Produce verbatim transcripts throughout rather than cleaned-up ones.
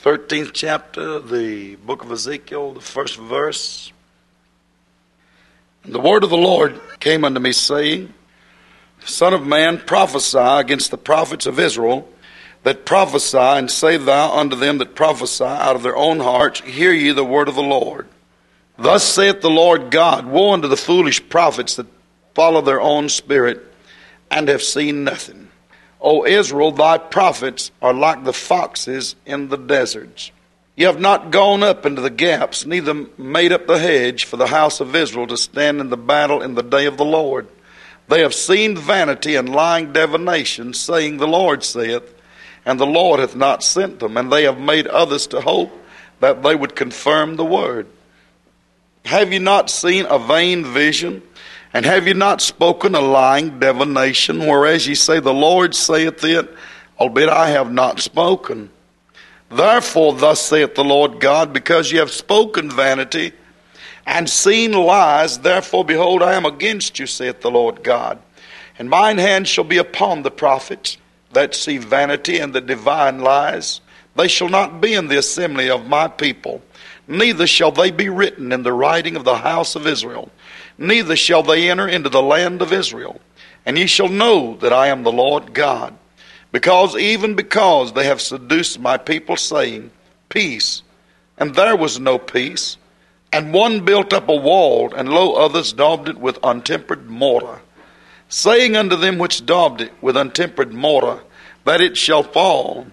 thirteenth chapter, the book of Ezekiel, the first verse. And the word of the Lord came unto me, saying, Son of man, prophesy against the prophets of Israel, that prophesy, and say thou unto them that prophesy out of their own hearts, Hear ye the word of the Lord. Thus saith the Lord God, Woe unto the foolish prophets that follow their own spirit, and have seen nothing. O Israel, thy prophets are like the foxes in the deserts. Ye have not gone up into the gaps, neither made up the hedge for the house of Israel to stand in the battle in the day of the Lord. They have seen vanity and lying divination, saying, The Lord saith, and the Lord hath not sent them. And they have made others to hope that they would confirm the word. Have ye not seen a vain vision? And have ye not spoken a lying divination? Whereas ye say, The Lord saith it, albeit I have not spoken. Therefore thus saith the Lord God, because ye have spoken vanity, and seen lies, therefore, behold, I am against you, saith the Lord God. And mine hand shall be upon the prophets that see vanity and the divine lies. They shall not be in the assembly of my people, neither shall they be written in the writing of the house of Israel, neither shall they enter into the land of Israel. And ye shall know that I am the Lord God, because even because they have seduced my people, saying, Peace, and there was no peace. And one built up a wall, and lo, others daubed it with untempered mortar, saying unto them which daubed it with untempered mortar, that it shall fall.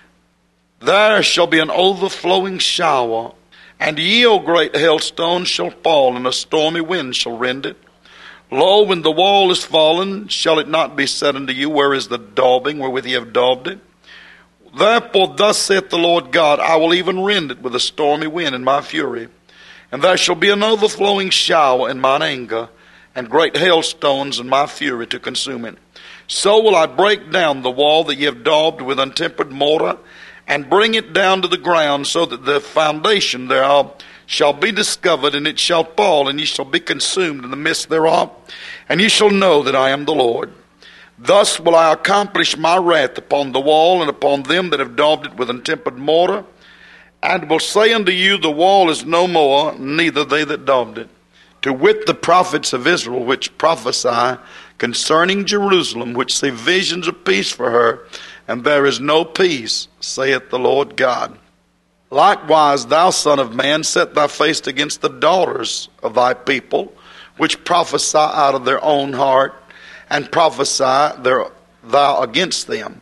There shall be an overflowing shower, and ye, O great hailstones, shall fall, and a stormy wind shall rend it. Lo, when the wall is fallen, shall it not be said unto you, Where is the daubing wherewith ye have daubed it? Therefore thus saith the Lord God, I will even rend it with a stormy wind in my fury. And there shall be an overflowing shower in mine anger, and great hailstones in my fury to consume it. So will I break down the wall that ye have daubed with untempered mortar, and bring it down to the ground, so that the foundation thereof shall be discovered, and it shall fall, and ye shall be consumed in the midst thereof, and ye shall know that I am the Lord. Thus will I accomplish my wrath upon the wall, and upon them that have daubed it with untempered mortar, and will say unto you, The wall is no more, neither they that daubed it. To wit, the prophets of Israel, which prophesy concerning Jerusalem, which see visions of peace for her, and there is no peace, saith the Lord God. Likewise, thou son of man, set thy face against the daughters of thy people, which prophesy out of their own heart, and prophesy their, thou against them.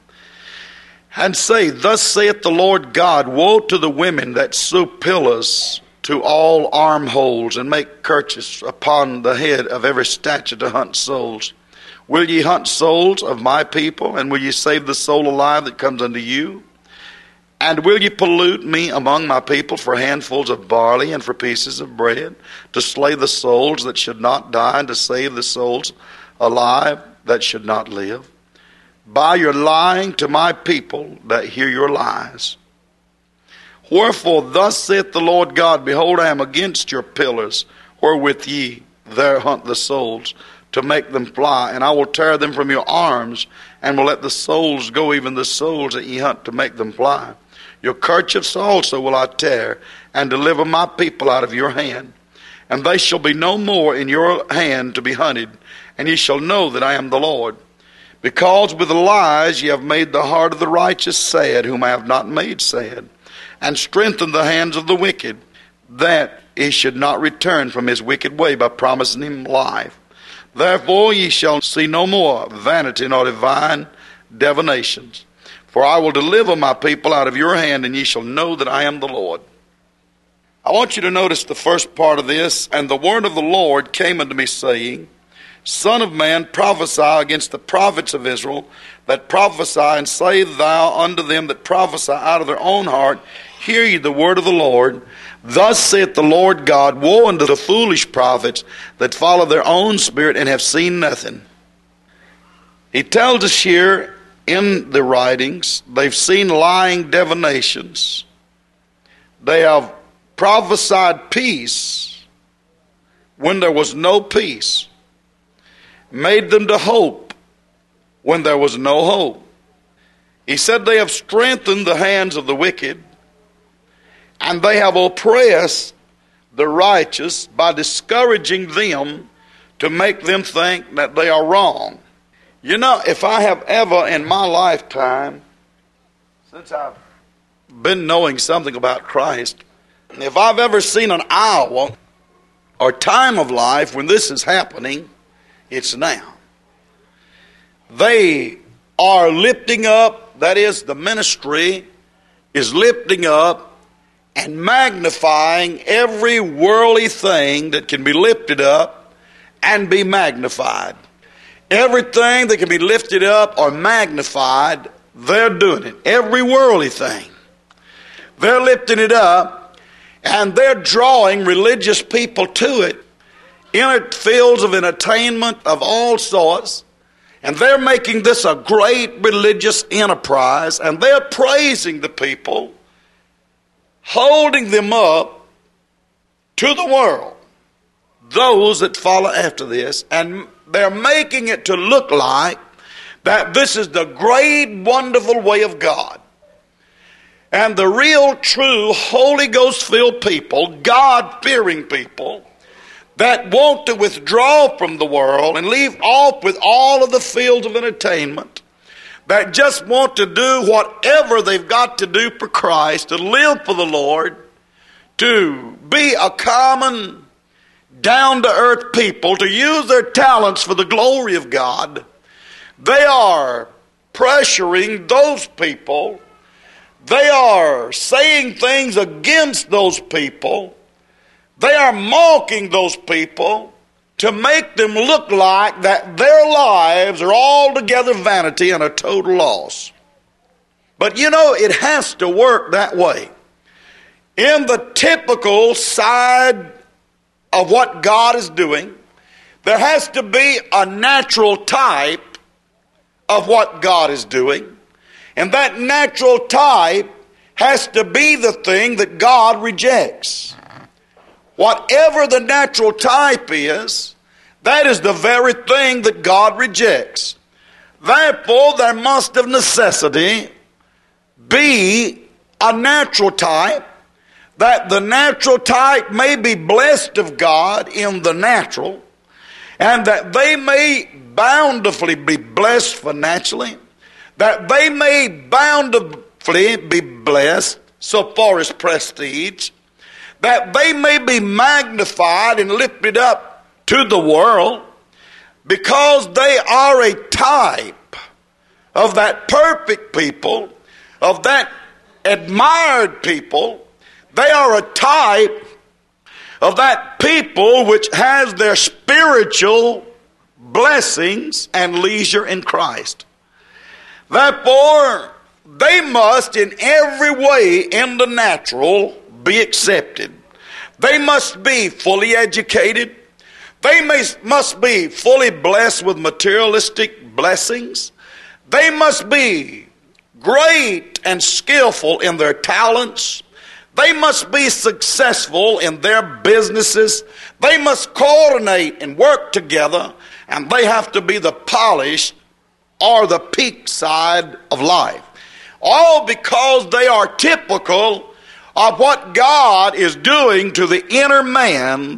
And say, Thus saith the Lord God, Woe to the women that sew pillars to all armholes, and make kerchiefs upon the head of every stature to hunt souls. Will ye hunt souls of my people, and will ye save the soul alive that comes unto you? And will ye pollute me among my people for handfuls of barley and for pieces of bread, to slay the souls that should not die, and to save the souls alive that should not live? By your lying to my people that hear your lies. Wherefore thus saith the Lord God, Behold, I am against your pillars, wherewith ye there hunt the souls, to make them fly, and I will tear them from your arms, and will let the souls go, even the souls that ye hunt, to make them fly. Your kerchiefs also will I tear, and deliver my people out of your hand. And they shall be no more in your hand to be hunted, and ye shall know that I am the Lord. Because with lies ye have made the heart of the righteous sad, whom I have not made sad, and strengthened the hands of the wicked, that he should not return from his wicked way by promising him life. Therefore ye shall see no more vanity nor divine divinations. For I will deliver my people out of your hand, and ye shall know that I am the Lord. I want you to notice the first part of this. And the word of the Lord came unto me, saying, Son of man, prophesy against the prophets of Israel, that prophesy, and say thou unto them that prophesy out of their own heart, Hear ye the word of the Lord. Thus saith the Lord God, Woe unto the foolish prophets that follow their own spirit, and have seen nothing. He tells us here in the writings, they've seen lying divinations. They have prophesied peace when there was no peace. Made them to hope when there was no hope. He said they have strengthened the hands of the wicked, And they have oppressed the righteous by discouraging them to make them think that they are wrong. You know, if I have ever in my lifetime, since I've been knowing something about Christ, if I've ever seen an hour or time of life when this is happening, it's now. They are lifting up, that is, the ministry is lifting up and magnifying every worldly thing that can be lifted up and be magnified. Everything that can be lifted up or magnified, they're doing it. Every worldly thing. They're lifting it up, and they're drawing religious people to it in fields of entertainment of all sorts. And they're making this a great religious enterprise, and they're praising the people, holding them up to the world, those that follow after this, and they're making it to look like that this is the great, wonderful way of God. And the real, true, Holy Ghost-filled people, God-fearing people, that want to withdraw from the world and leave off with all of the fields of entertainment, that just want to do whatever they've got to do for Christ, to live for the Lord, to be a common, down-to-earth people, to use their talents for the glory of God. They are pressuring those people. They are saying things against those people. They are mocking those people to make them look like that their lives are altogether vanity and a total loss. But you know, it has to work that way. In the typical side of what God is doing, there has to be a natural type of what God is doing. And that natural type has to be the thing that God rejects. Whatever the natural type is, that is the very thing that God rejects. Therefore, there must of necessity be a natural type, that the natural type may be blessed of God in the natural, and that they may bountifully be blessed financially, that they may bountifully be blessed so far as prestige, that they may be magnified and lifted up to the world, because they are a type of that perfect people, of that admired people. They are a type of that people which has their spiritual blessings and leisure in Christ. Therefore, they must in every way in the natural be accepted. They must be fully educated. They may, must be fully blessed with materialistic blessings. They must be great and skillful in their talents. They must be successful in their businesses. They must coordinate and work together, and they have to be the polished or the peak side of life. All because they are typical of what God is doing to the inner man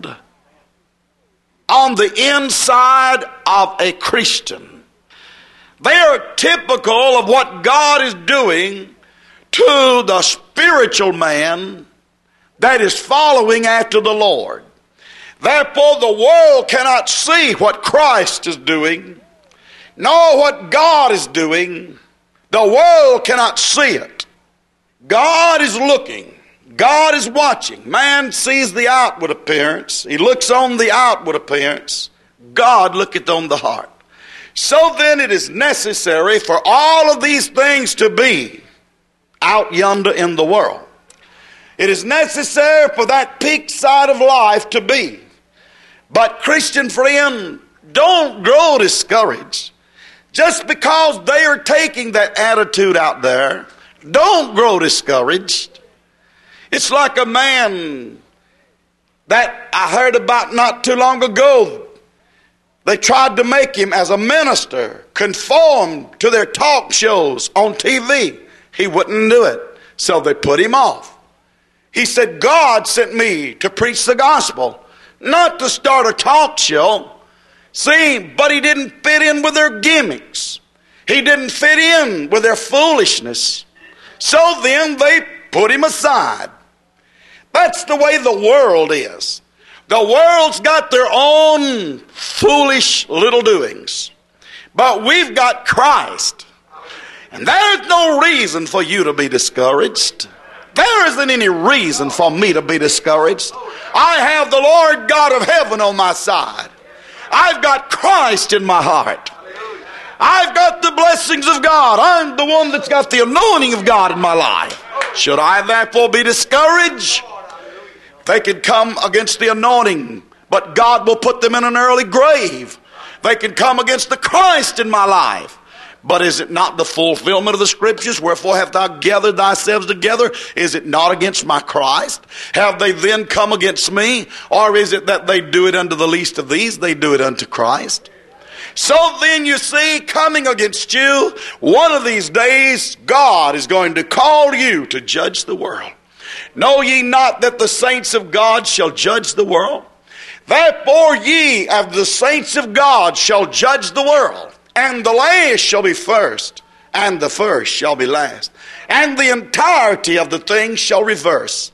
on the inside of a Christian. They are typical of what God is doing to the spiritual man that is following after the Lord. Therefore, the world cannot see what Christ is doing, nor what God is doing. The world cannot see it. God is looking. God is watching. Man sees the outward appearance. He looks on the outward appearance. God looketh on the heart. So then it is necessary for all of these things to be out yonder in the world. It is necessary for that peak side of life to be. But Christian friend, don't grow discouraged. Just because they are taking that attitude out there, don't grow discouraged. It's like a man that I heard about not too long ago. They tried to make him as a minister conform to their talk shows on T V. He wouldn't do it, so they put him off. He said, God sent me to preach the gospel, not to start a talk show. See, but he didn't fit in with their gimmicks. He didn't fit in with their foolishness. So then they put him aside. That's the way the world is. The world's got their own foolish little doings. But we've got Christ. And there's no reason for you to be discouraged. There isn't any reason for me to be discouraged. I have the Lord God of heaven on my side. I've got Christ in my heart. I've got the blessings of God. I'm the one that's got the anointing of God in my life. Should I therefore be discouraged? They can come against the anointing, but God will put them in an early grave. They can come against the Christ in my life. But is it not the fulfillment of the Scriptures? Wherefore have thou gathered thyself together? Is it not against my Christ? Have they then come against me? Or is it that they do it unto the least of these? They do it unto Christ. So then you see, coming against you, one of these days, God is going to call you to judge the world. Know ye not that the saints of God shall judge the world? Therefore ye of the saints of God shall judge the world. And the last shall be first, and the first shall be last. And the entirety of the thing shall reverse.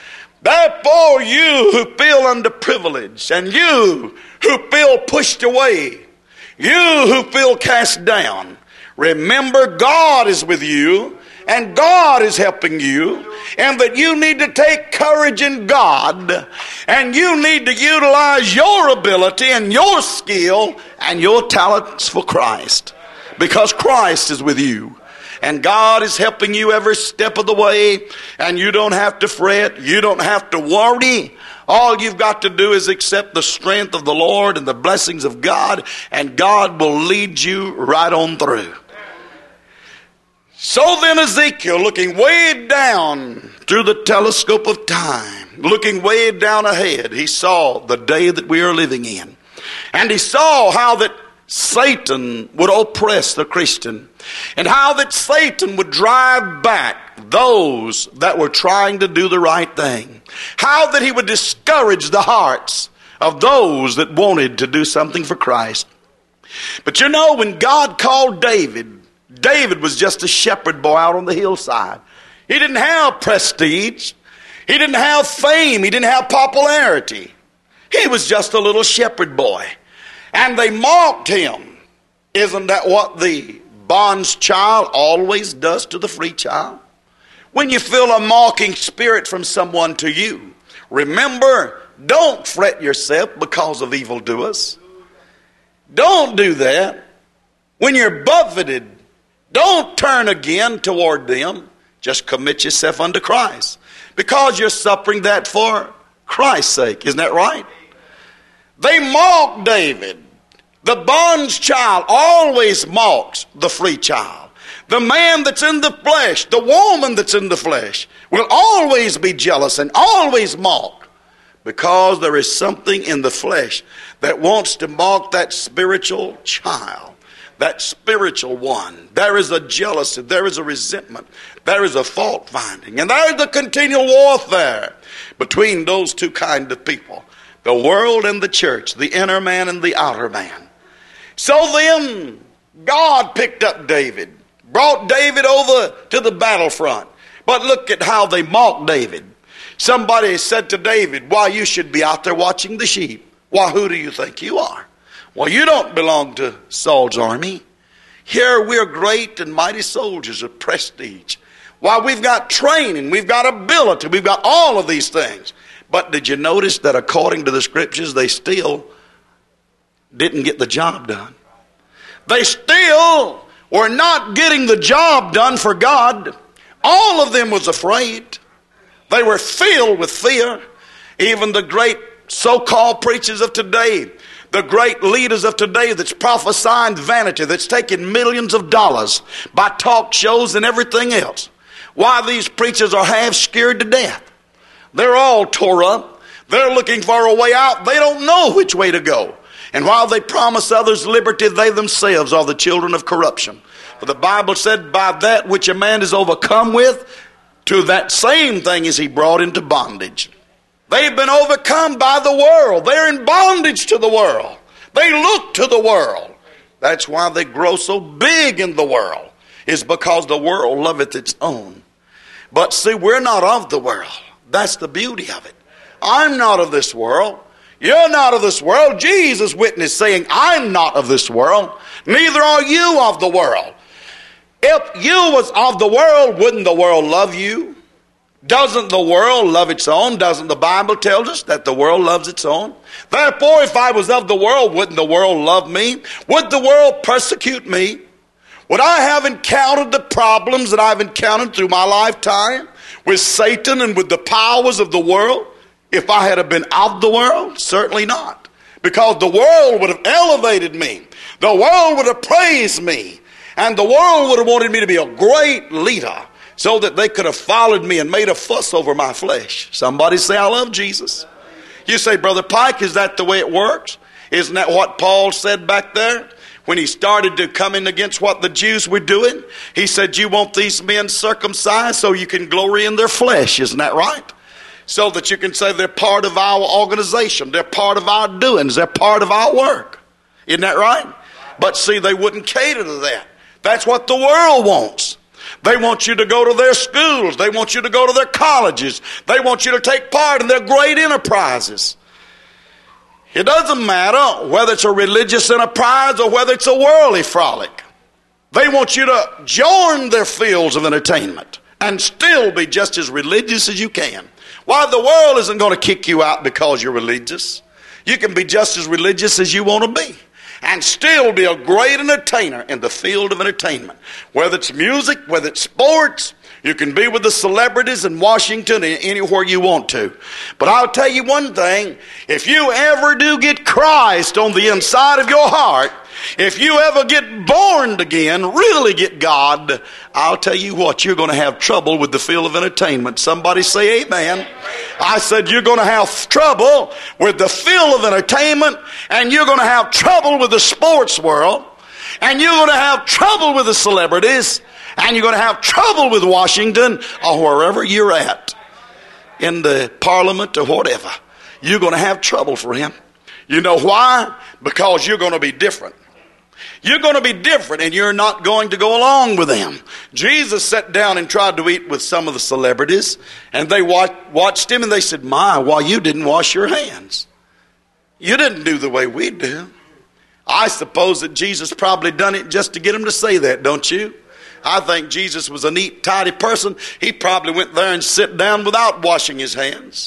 Therefore you who feel underprivileged, and you who feel pushed away, you who feel cast down, remember God is with you, and God is helping you, and that you need to take courage in God, and you need to utilize your ability and your skill and your talents for Christ, because Christ is with you, and God is helping you every step of the way, and you don't have to fret, you don't have to worry. All you've got to do is accept the strength of the Lord and the blessings of God, and God will lead you right on through. So then Ezekiel, looking way down through the telescope of time, looking way down ahead, he saw the day that we are living in. And he saw how that Satan would oppress the Christian, and how that Satan would drive back those that were trying to do the right thing. How that he would discourage the hearts of those that wanted to do something for Christ. But you know, when God called David, David was just a shepherd boy out on the hillside. He didn't have prestige. He didn't have fame. He didn't have popularity. He was just a little shepherd boy. And they mocked him. Isn't that what the bond's child always does to the free child? When you feel a mocking spirit from someone to you, remember, don't fret yourself because of evildoers. Don't do that. When you're buffeted, don't turn again toward them. Just commit yourself unto Christ, because you're suffering that for Christ's sake. Isn't that right? They mocked David. The bond's child always mocks the free child. The man that's in the flesh, the woman that's in the flesh, will always be jealous and always mock, because there is something in the flesh that wants to mock that spiritual child. That spiritual one. There is a jealousy, there is a resentment, there is a fault finding, and there is a continual warfare between those two kind of people, the world and the church, the inner man and the outer man. So then God picked up David, brought David over to the battlefront. But look at how they mocked David. Somebody said to David, why, you should be out there watching the sheep. Why, who do you think you are? Well, you don't belong to Saul's army. Here we're great and mighty soldiers of prestige. Why, we've got training, we've got ability, we've got all of these things. But did you notice that according to the Scriptures, they still didn't get the job done? They still were not getting the job done for God. All of them was afraid. They were filled with fear. Even the great so-called preachers of today, the great leaders of today that's prophesying vanity, that's taking millions of dollars by talk shows and everything else. Why, these preachers are half scared to death. They're all tore up. They're looking for a way out. They don't know which way to go. And while they promise others liberty, they themselves are the children of corruption. For the Bible said, by that which a man is overcome with, to that same thing as he brought into bondage. They've been overcome by the world. They're in bondage to the world. They look to the world. That's why they grow so big in the world, is because the world loveth its own. But see, we're not of the world. That's the beauty of it. I'm not of this world. You're not of this world. Jesus witnessed saying, I'm not of this world. Neither are you of the world. If you was of the world, wouldn't the world love you? Doesn't the world love its own? Doesn't the Bible tell us that the world loves its own? Therefore, if I was of the world, wouldn't the world love me? Would the world persecute me? Would I have encountered the problems that I've encountered through my lifetime with Satan and with the powers of the world if I had been of the world? Certainly not. Because the world would have elevated me. The world would have praised me. And the world would have wanted me to be a great leader so that they could have followed me and made a fuss over my flesh. Somebody say, I love Jesus. You say, Brother Pike, is that the way it works? Isn't that what Paul said back there? When he started to come in against what the Jews were doing, he said, you want these men circumcised so you can glory in their flesh. Isn't that right? So that you can say they're part of our organization. They're part of our doings. They're part of our work. Isn't that right? But see, they wouldn't cater to that. That's what the world wants. They want you to go to their schools. They want you to go to their colleges. They want you to take part in their great enterprises. It doesn't matter whether it's a religious enterprise or whether it's a worldly frolic. They want you to join their fields of entertainment and still be just as religious as you can. Why, the world isn't going to kick you out because you're religious. You can be just as religious as you want to be and still be a great entertainer in the field of entertainment. Whether it's music, whether it's sports, you can be with the celebrities in Washington and anywhere you want to. But I'll tell you one thing, if you ever do get Christ on the inside of your heart, if you ever get born again, really get God, I'll tell you what, you're going to have trouble with the field of entertainment. Somebody say amen. I said you're going to have trouble with the field of entertainment, and you're going to have trouble with the sports world, and you're going to have trouble with the celebrities, and you're going to have trouble with Washington or wherever you're at, in the parliament or whatever. You're going to have trouble for him. You know why? Because you're going to be different. You're going to be different, and you're not going to go along with them. Jesus sat down and tried to eat with some of the celebrities, and they watched him, and they said, my, why, you didn't wash your hands. You didn't do the way we do. I suppose that Jesus probably done it just to get him to say that, don't you? I think Jesus was a neat, tidy person. He probably went there and sat down without washing his hands.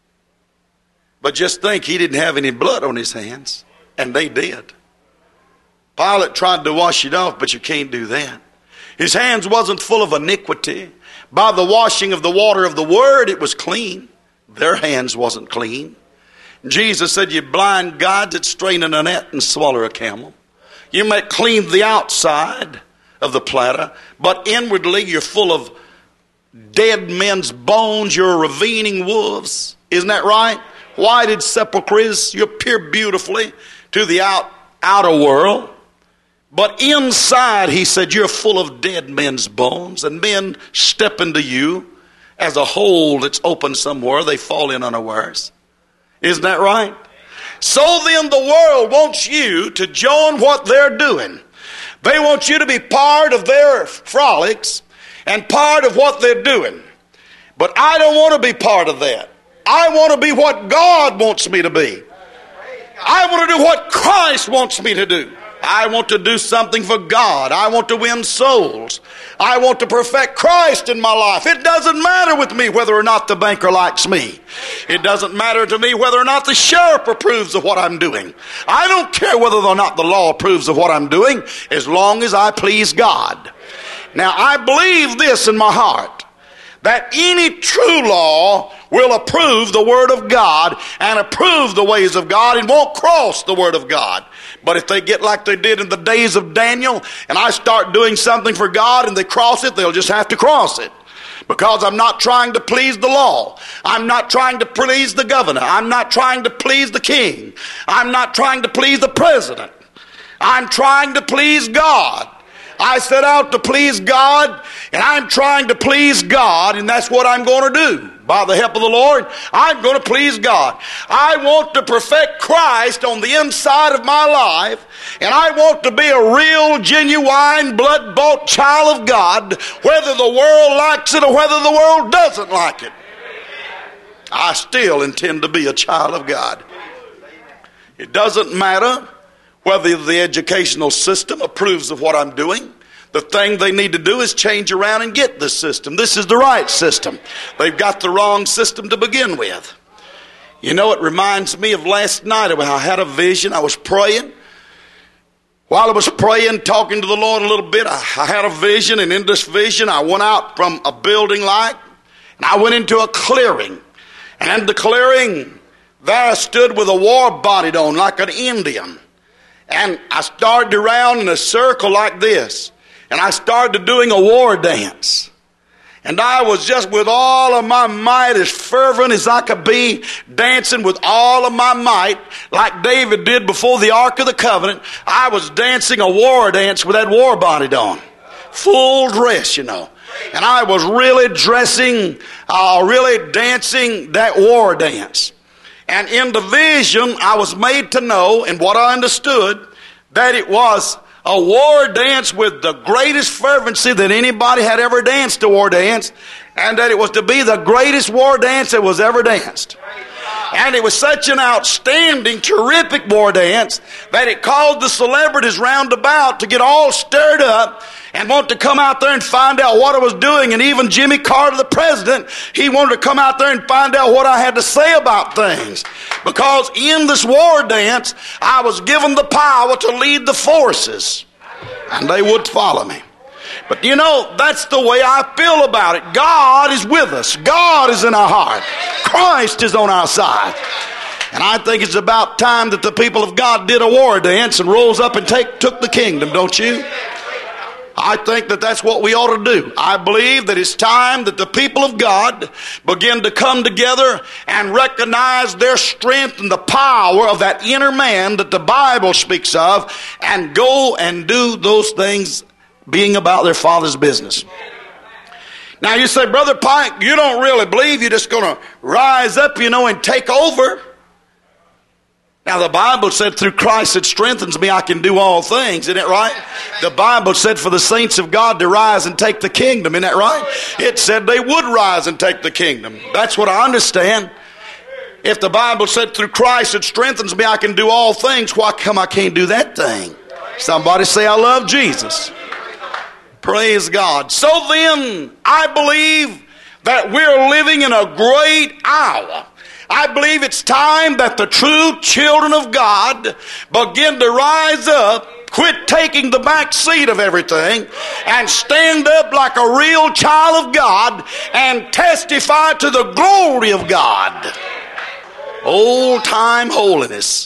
But just think, he didn't have any blood on his hands, and they did. Pilate tried to wash it off, but you can't do that. His hands wasn't full of iniquity. By the washing of the water of the word, it was clean. Their hands wasn't clean. Jesus said, you blind guides that strain in a net and swallow a camel. You may clean the outside of the platter, but inwardly you're full of dead men's bones. You're ravening wolves. Isn't that right? Whited sepulchres. You appear beautifully to the out, outer world. But inside, he said, you're full of dead men's bones, and men step into you as a hole that's open somewhere. They fall in unawares. Isn't that right? So then the world wants you to join what they're doing. They want you to be part of their frolics and part of what they're doing. But I don't want to be part of that. I want to be what God wants me to be. I want to do what Christ wants me to do. I want to do something for God. I want to win souls. I want to perfect Christ in my life. It doesn't matter with me whether or not the banker likes me. It doesn't matter to me whether or not the sheriff approves of what I'm doing. I don't care whether or not the law approves of what I'm doing, as long as I please God. Now, I believe this in my heart, that any true law will approve the Word of God and approve the ways of God and won't cross the Word of God. But if they get like they did in the days of Daniel, and I start doing something for God and they cross it, they'll just have to cross it. Because I'm not trying to please the law. I'm not trying to please the governor. I'm not trying to please the king. I'm not trying to please the president. I'm trying to please God. I set out to please God, and I'm trying to please God, and that's what I'm going to do. By the help of the Lord, I'm going to please God. I want to perfect Christ on the inside of my life, and I want to be a real, genuine, blood-bought child of God, whether the world likes it or whether the world doesn't like it. I still intend to be a child of God. It doesn't matter whether the educational system approves of what I'm doing. The thing they need to do is change around and get this system. This is the right system. They've got the wrong system to begin with. You know, it reminds me of last night when I had a vision. I was praying. While I was praying, talking to the Lord a little bit, I, I had a vision, and in this vision I went out from a building light, and I went into a clearing. And in the clearing, there I stood with a war bonnet on like an Indian. And I started around in a circle like this. And I started doing a war dance. And I was just with all of my might, as fervent as I could be, dancing with all of my might, like David did before the Ark of the Covenant. I was dancing a war dance with that war bonnet on. Full dress, you know. And I was really dressing, uh, really dancing that war dance. And in the vision, I was made to know, and what I understood, that it was a war dance with the greatest fervency that anybody had ever danced a war dance, and that it was to be the greatest war dance that was ever danced. And it was such an outstanding, terrific war dance that it caused the celebrities round about to get all stirred up and want to come out there and find out what I was doing. And even Jimmy Carter, the president, he wanted to come out there and find out what I had to say about things. Because in this war dance, I was given the power to lead the forces, and they would follow me. But you know, that's the way I feel about it. God is with us. God is in our heart. Christ is on our side. And I think it's about time that the people of God did a war dance and rose up and take, took the kingdom, don't you? I think that that's what we ought to do. I believe that it's time that the people of God begin to come together and recognize their strength and the power of that inner man that the Bible speaks of, and go and do those things being about their Father's business. Now you say, Brother Pike, you don't really believe you're just going to rise up, you know, and take over. Now the Bible said through Christ that strengthens me, I can do all things. Isn't it right? The Bible said for the saints of God to rise and take the kingdom. Isn't that right? It said they would rise and take the kingdom. That's what I understand. If the Bible said through Christ it strengthens me, I can do all things, why come I can't do that thing? Somebody say, I love Jesus. Praise God. So then, I believe that we're living in a great hour. I believe it's time that the true children of God begin to rise up, quit taking the back seat of everything, and stand up like a real child of God and testify to the glory of God. Old time holiness.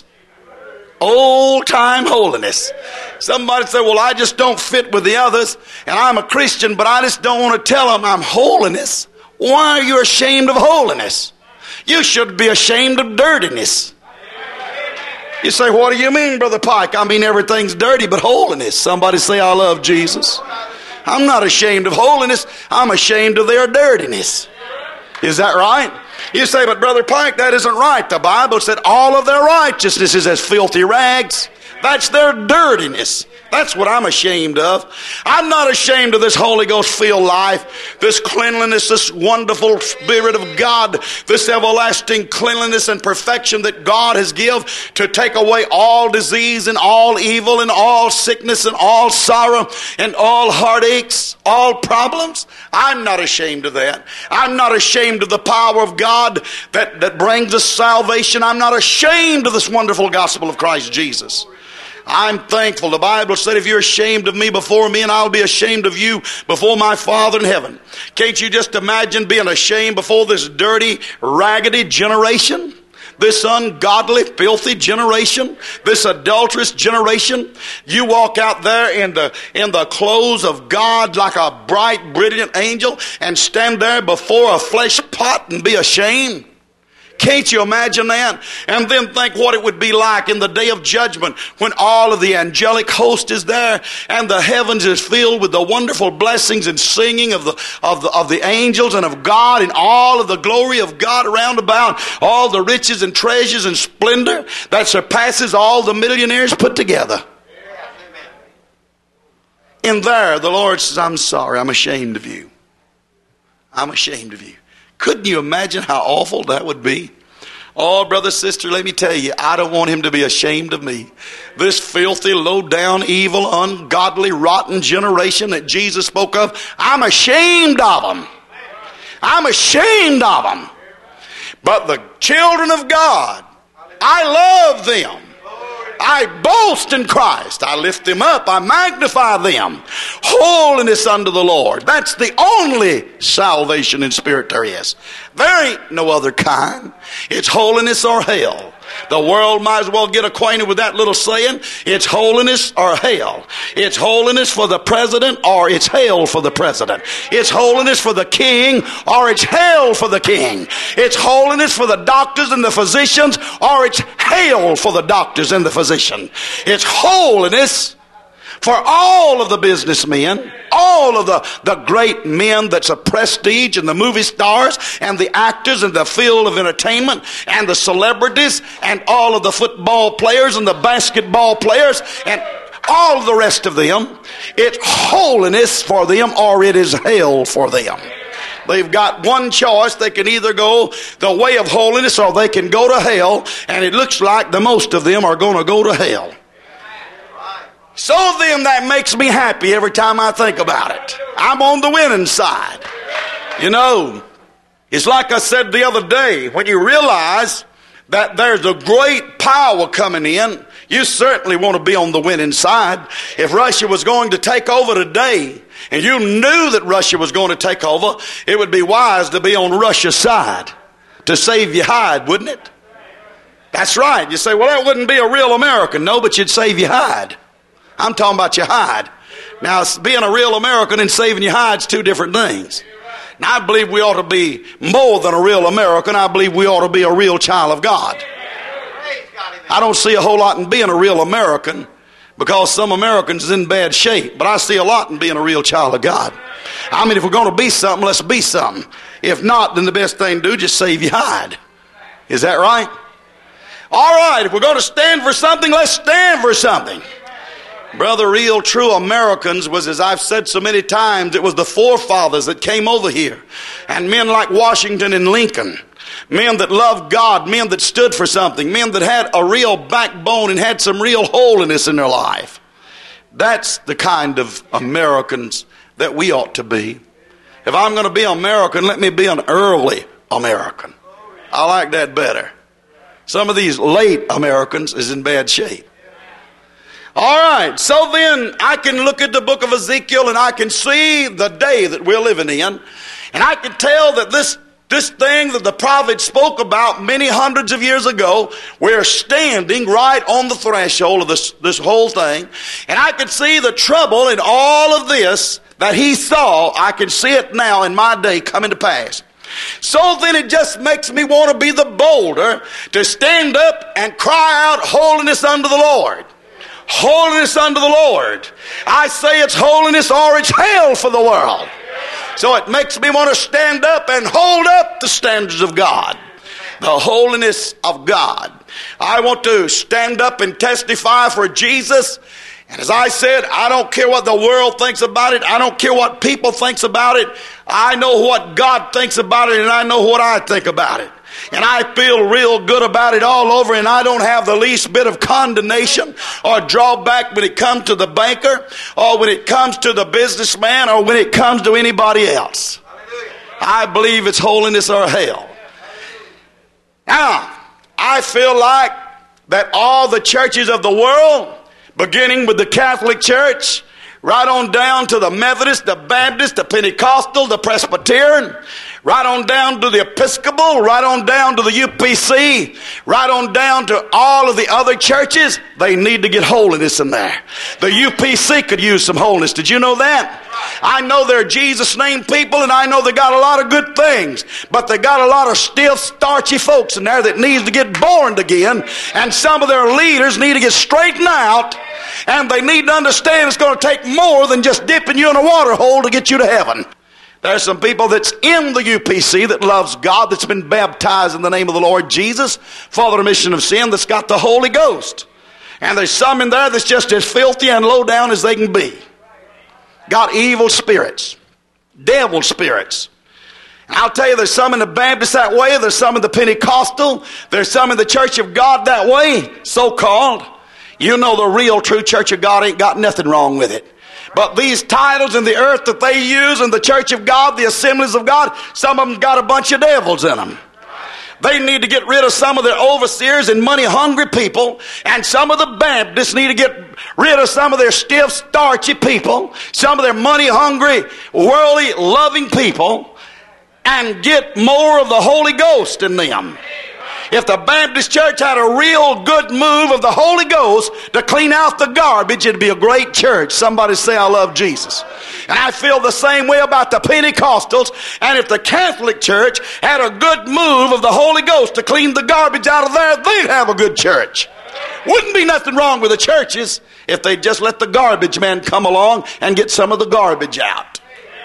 Old time holiness. Somebody say, well, I just don't fit with the others, and I'm a Christian, but I just don't want to tell them I'm holiness. Why are you ashamed of holiness? You should be ashamed of dirtiness. You say, what do you mean, Brother Pike? I mean, everything's dirty but holiness. Somebody say, I love Jesus. I'm not ashamed of holiness. I'm ashamed of their dirtiness. Is that right? You say, but Brother Pike, that isn't right. The Bible said all of their righteousness is as filthy rags. That's their dirtiness. That's what I'm ashamed of. I'm not ashamed of this Holy Ghost-filled life, this cleanliness, this wonderful Spirit of God, this everlasting cleanliness and perfection that God has given to take away all disease and all evil and all sickness and all sorrow and all heartaches, all problems. I'm not ashamed of that. I'm not ashamed of the power of God that, that brings us salvation. I'm not ashamed of this wonderful gospel of Christ Jesus. I'm thankful. The Bible said, if you're ashamed of me before men, I'll be ashamed of you before my Father in heaven. Can't you just imagine being ashamed before this dirty, raggedy generation? This ungodly, filthy generation? This adulterous generation? You walk out there in the, in the clothes of God like a bright, brilliant angel and stand there before a flesh pot and be ashamed? Can't you imagine that? And then think what it would be like in the day of judgment when all of the angelic host is there and the heavens is filled with the wonderful blessings and singing of the, of the, of the angels and of God and all of the glory of God around about, all the riches and treasures and splendor that surpasses all the millionaires put together. In there, the Lord says, I'm sorry, I'm ashamed of you. I'm ashamed of you. Couldn't you imagine how awful that would be? Oh, brother, sister, let me tell you, I don't want him to be ashamed of me. This filthy, low-down, evil, ungodly, rotten generation that Jesus spoke of, I'm ashamed of them. I'm ashamed of them. But the children of God, I love them. I boast in Christ. I lift them up. I magnify them. Holiness unto the Lord. That's the only salvation in spirit there is. There ain't no other kind. It's holiness or hell. The world might as well get acquainted with that little saying. It's holiness or hell. It's holiness for the president or it's hell for the president. It's holiness for the king or it's hell for the king. It's holiness for the doctors and the physicians or it's hell for the doctors and the physician. It's holiness for all of the businessmen, all of the, the great men that's a prestige and the movie stars and the actors in the field of entertainment and the celebrities and all of the football players and the basketball players and all of the rest of them. It's holiness for them or it is hell for them. They've got one choice. They can either go the way of holiness or they can go to hell, and it looks like the most of them are going to go to hell. So then that makes me happy every time I think about it. I'm on the winning side. You know, it's like I said the other day, when you realize that there's a great power coming in, you certainly want to be on the winning side. If Russia was going to take over today, and you knew that Russia was going to take over, it would be wise to be on Russia's side to save your hide, wouldn't it? That's right. You say, well, that wouldn't be a real American. No, but you'd save your hide. I'm talking about your hide. Now, being a real American and saving your hide is two different things. Now, I believe we ought to be more than a real American. I believe we ought to be a real child of God. I don't see a whole lot in being a real American because some Americans is in bad shape. But I see a lot in being a real child of God. I mean, if we're going to be something, let's be something. If not, then the best thing to do is just save your hide. Is that right? All right, if we're going to stand for something, let's stand for something. Brother, real true Americans was, as I've said so many times, it was the forefathers that came over here. And men like Washington and Lincoln. Men that loved God. Men that stood for something. Men that had a real backbone and had some real holiness in their life. That's the kind of Americans that we ought to be. If I'm going to be American, let me be an early American. I like that better. Some of these late Americans is in bad shape. All right, so then I can look at the book of Ezekiel and I can see the day that we're living in. And I can tell that this, this thing that the prophet spoke about many hundreds of years ago, we're standing right on the threshold of this, this whole thing. And I can see the trouble in all of this that he saw. I can see it now in my day coming to pass. So then it just makes me want to be the bolder to stand up and cry out holiness unto the Lord. Holiness unto the Lord. I say it's holiness or it's hell for the world. So it makes me want to stand up and hold up the standards of God. The holiness of God. I want to stand up and testify for Jesus. And as I said, I don't care what the world thinks about it. I don't care what people thinks about it. I know what God thinks about it, and I know what I think about it. And I feel real good about it all over, and I don't have the least bit of condemnation or drawback when it comes to the banker or when it comes to the businessman or when it comes to anybody else. I believe it's holiness or hell. Now, I feel like that all the churches of the world, beginning with the Catholic Church, right on down to the Methodist, the Baptist, the Pentecostal, the Presbyterian, right on down to the Episcopal, right on down to the U P C, right on down to all of the other churches, they need to get holiness in there. The U P C could use some holiness. Did you know that? I know they're Jesus name people, and I know they got a lot of good things, but they got a lot of stiff, starchy folks in there that needs to get born again, and some of their leaders need to get straightened out, and they need to understand it's going to take more than just dipping you in a water hole to get you to heaven. There's some people that's in the U P C that loves God, that's been baptized in the name of the Lord Jesus for the remission of sin, that's got the Holy Ghost. And there's some in there that's just as filthy and low down as they can be. Got evil spirits, devil spirits. And I'll tell you, there's some in the Baptist that way, there's some in the Pentecostal, there's some in the Church of God that way, so-called. You know the real true Church of God ain't got nothing wrong with it. But these titles in the earth that they use in the Church of God, the Assemblies of God, some of them got a bunch of devils in them. They need to get rid of some of their overseers and money-hungry people, and some of the Baptists need to get rid of some of their stiff, starchy people, some of their money-hungry, worldly, loving people, and get more of the Holy Ghost in them. If the Baptist church had a real good move of the Holy Ghost to clean out the garbage, it'd be a great church. Somebody say, I love Jesus. And I feel the same way about the Pentecostals. And if the Catholic Church had a good move of the Holy Ghost to clean the garbage out of there, they'd have a good church. Wouldn't be nothing wrong with the churches if they just let the garbage man come along and get some of the garbage out.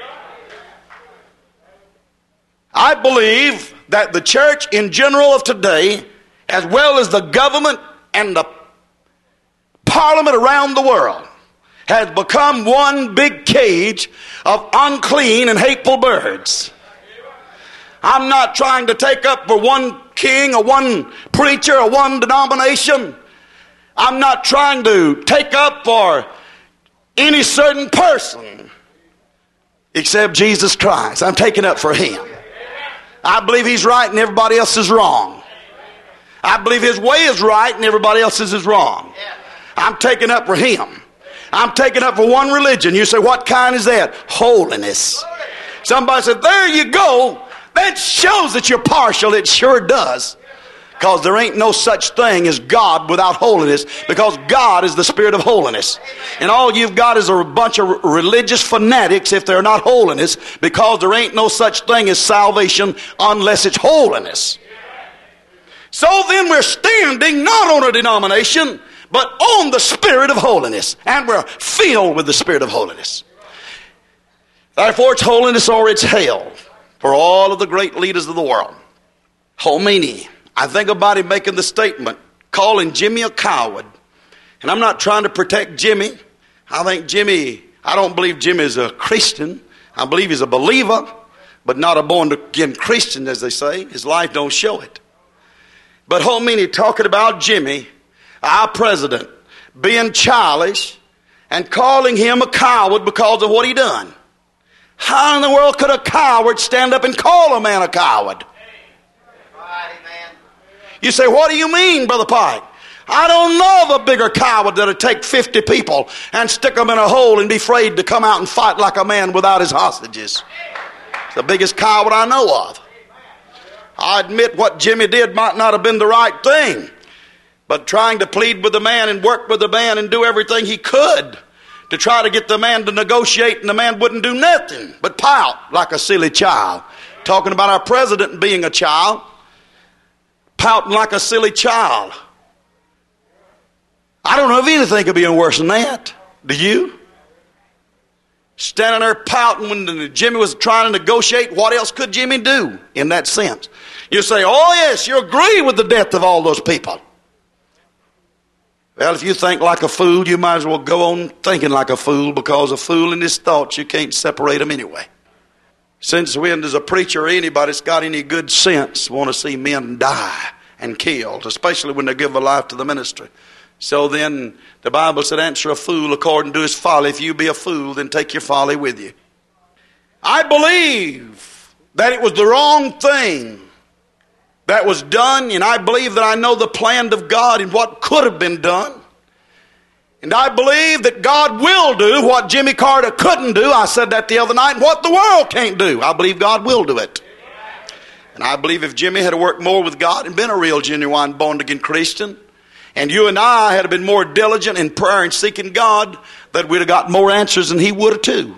I believe that the church in general of today, as well as the government and the parliament around the world, has become one big cage of unclean and hateful birds. I'm not trying to take up for one king or one preacher or one denomination. I'm not trying to take up for any certain person except Jesus Christ. I'm taking up for him. I believe he's right and everybody else is wrong. I believe his way is right and everybody else's is wrong. I'm taking up for him. I'm taking up for one religion. You say, what kind is that? Holiness. Somebody said, there you go. That shows that you're partial. It sure does. Because there ain't no such thing as God without holiness, because God is the Spirit of holiness. And all you've got is a bunch of religious fanatics if they're not holiness, because there ain't no such thing as salvation unless it's holiness. So then we're standing not on a denomination, but on the Spirit of holiness. And we're filled with the Spirit of holiness. Therefore it's holiness or it's hell for all of the great leaders of the world. Khomeini. I think about him making the statement, calling Jimmy a coward. And I'm not trying to protect Jimmy. I think Jimmy, I don't believe Jimmy is a Christian. I believe he's a believer, but not a born-again Christian, as they say. His life don't show it. But Khomeini talking about Jimmy, our president, being childish and calling him a coward because of what he done. How in the world could a coward stand up and call a man a coward? You say, what do you mean, Brother Pike? I don't know of a bigger coward that'll take fifty people and stick them in a hole and be afraid to come out and fight like a man without his hostages. It's the biggest coward I know of. I admit what Jimmy did might not have been the right thing, but trying to plead with the man and work with the man and do everything he could to try to get the man to negotiate, and the man wouldn't do nothing but pout like a silly child. Talking about our president being a child. Pouting like a silly child. I don't know if anything could be any worse than that. Do you? Standing there pouting when Jimmy was trying to negotiate. What else could Jimmy do in that sense? You say, oh yes, you agree with the death of all those people. Well, if you think like a fool, you might as well go on thinking like a fool, because a fool in his thoughts, you can't separate them anyway. Since when does a preacher or anybody that's got any good sense want to see men die and killed, especially when they give their life to the ministry? So then the Bible said, answer a fool according to his folly. If you be a fool, then take your folly with you. I believe that it was the wrong thing that was done, and I believe that I know the plan of God and what could have been done. And I believe that God will do what Jimmy Carter couldn't do. I said that the other night. And what the world can't do, I believe God will do it. And I believe if Jimmy had worked more with God and been a real, genuine, born-again Christian, and you and I had been more diligent in prayer and seeking God, that we'd have got more answers than he would have too.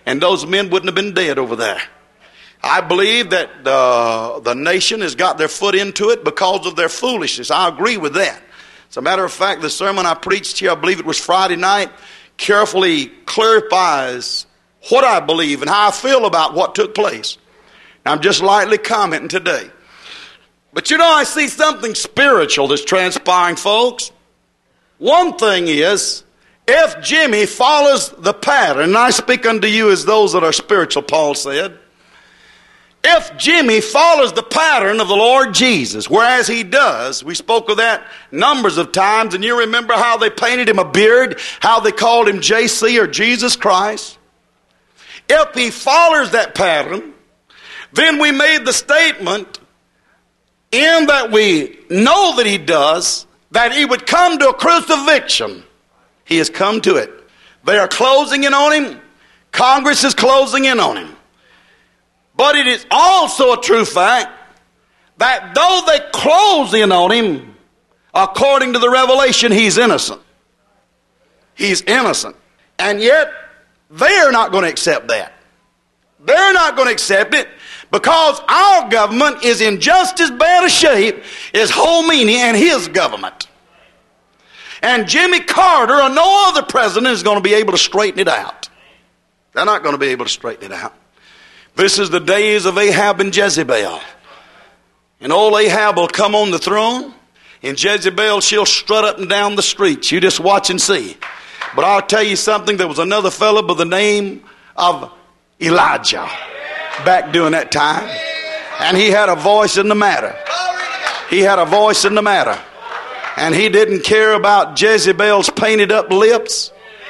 and those men wouldn't have been dead over there. I believe that uh, the nation has got their foot into it because of their foolishness. I agree with that. As a matter of fact, the sermon I preached here, I believe it was Friday night, carefully clarifies what I believe and how I feel about what took place. I'm just lightly commenting today. But you know, I see something spiritual that's transpiring, folks. One thing is, if Jimmy follows the pattern, and I speak unto you as those that are spiritual, Paul said, if Jimmy follows the pattern of the Lord Jesus, whereas he does, we spoke of that numbers of times, and you remember how they painted him a beard, how they called him J C or Jesus Christ. If he follows that pattern, then we made the statement, in that we know that he does, that he would come to a crucifixion. He has come to it. They are closing in on him. Congress is closing in on him. But it is also a true fact that though they close in on him, according to the revelation, he's innocent. He's innocent. And yet, they're not going to accept that. They're not going to accept it because our government is in just as bad a shape as Khomeini and his government. And Jimmy Carter or no other president is going to be able to straighten it out. They're not going to be able to straighten it out. This is the days of Ahab and Jezebel. And old Ahab will come on the throne, and Jezebel, she'll strut up and down the streets. You just watch and see. But I'll tell you something, there was another fellow by the name of Elijah back during that time. And he had a voice in the matter. He had a voice in the matter. And he didn't care about Jezebel's painted up lips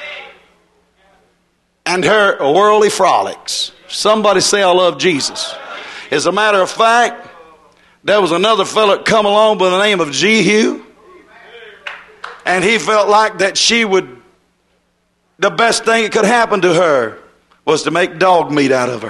and her worldly frolics. Somebody say, I love Jesus. As a matter of fact, there was another fellow that come along by the name of Jehu. And he felt like that she would, the best thing that could happen to her was to make dog meat out of her.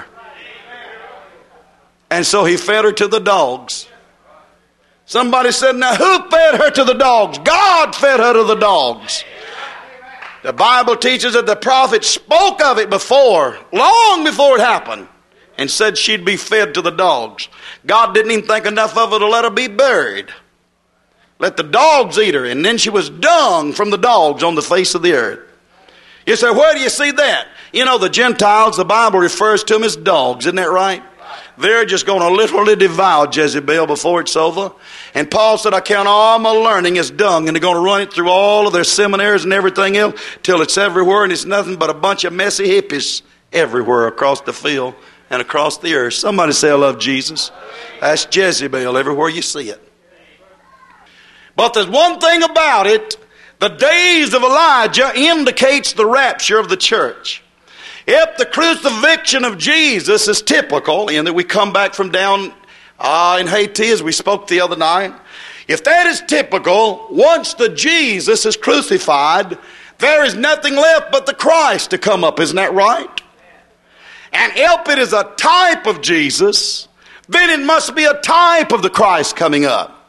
And so he fed her to the dogs. Somebody said, now who fed her to the dogs? God fed her to the dogs. The Bible teaches that the prophet spoke of it before, long before it happened, and said she'd be fed to the dogs. God didn't even think enough of her to let her be buried. Let the dogs eat her, and then she was dung from the dogs on the face of the earth. You say, where do you see that? You know, the Gentiles, the Bible refers to them as dogs, isn't that right? They're just going to literally devour Jezebel before it's over. And Paul said, I count all my learning as dung, and they're going to run it through all of their seminaries and everything else till it's everywhere, and it's nothing but a bunch of messy hippies everywhere across the field and across the earth. Somebody say, I love Jesus. That's Jezebel everywhere you see it. But there's one thing about it. The days of Elijah indicates the rapture of the church. If the crucifixion of Jesus is typical, in that we come back from down uh, in Haiti as we spoke the other night, if that is typical, once the Jesus is crucified, there is nothing left but the Christ to come up. Isn't that right? And if it is a type of Jesus, then it must be a type of the Christ coming up.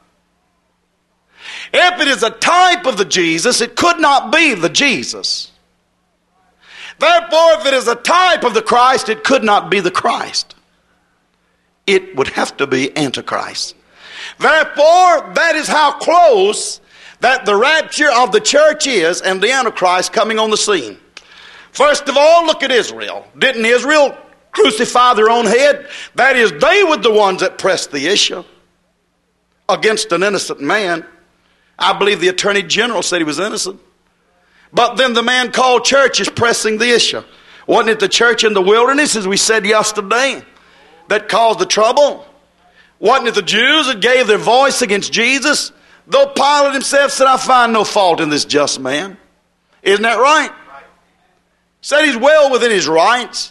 If it is a type of the Jesus, it could not be the Jesus. Therefore, if it is a type of the Christ, it could not be the Christ. It would have to be Antichrist. Therefore, that is how close that the rapture of the church is and the Antichrist coming on the scene. First of all, look at Israel. Didn't Israel crucify their own head? That is, they were the ones that pressed the issue against an innocent man. I believe the Attorney General said he was innocent. But then the man called church is pressing the issue. Wasn't it the church in the wilderness, as we said yesterday, that caused the trouble? Wasn't it the Jews that gave their voice against Jesus? Though Pilate himself said, I find no fault in this just man. Isn't that right? Said he's well within his rights.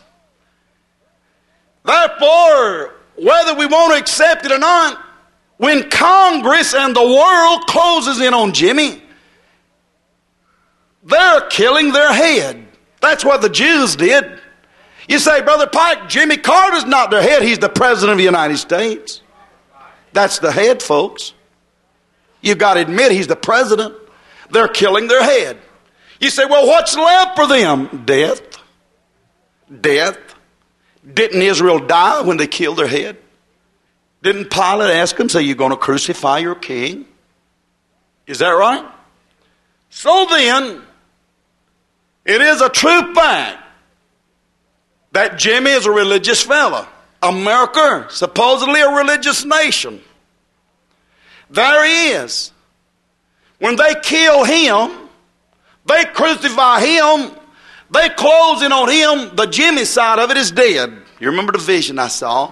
Therefore, whether we want to accept it or not, when Congress and the world closes in on Jimmy, they're killing their head. That's what the Jews did. You say, Brother Pike, Jimmy Carter's not their head. He's the President of the United States. That's the head, folks. You've got to admit he's the President. They're killing their head. You say, well, what's left for them? Death. death. Didn't Israel die when they killed their head? Didn't Pilate ask them, say, you're going to crucify your king? Is that right? So then, it is a true fact that Jimmy is a religious fella. America, supposedly a religious nation. There he is. When they kill him, they crucify him, they close in on him, the Jimmy side of it is dead. You remember the vision I saw?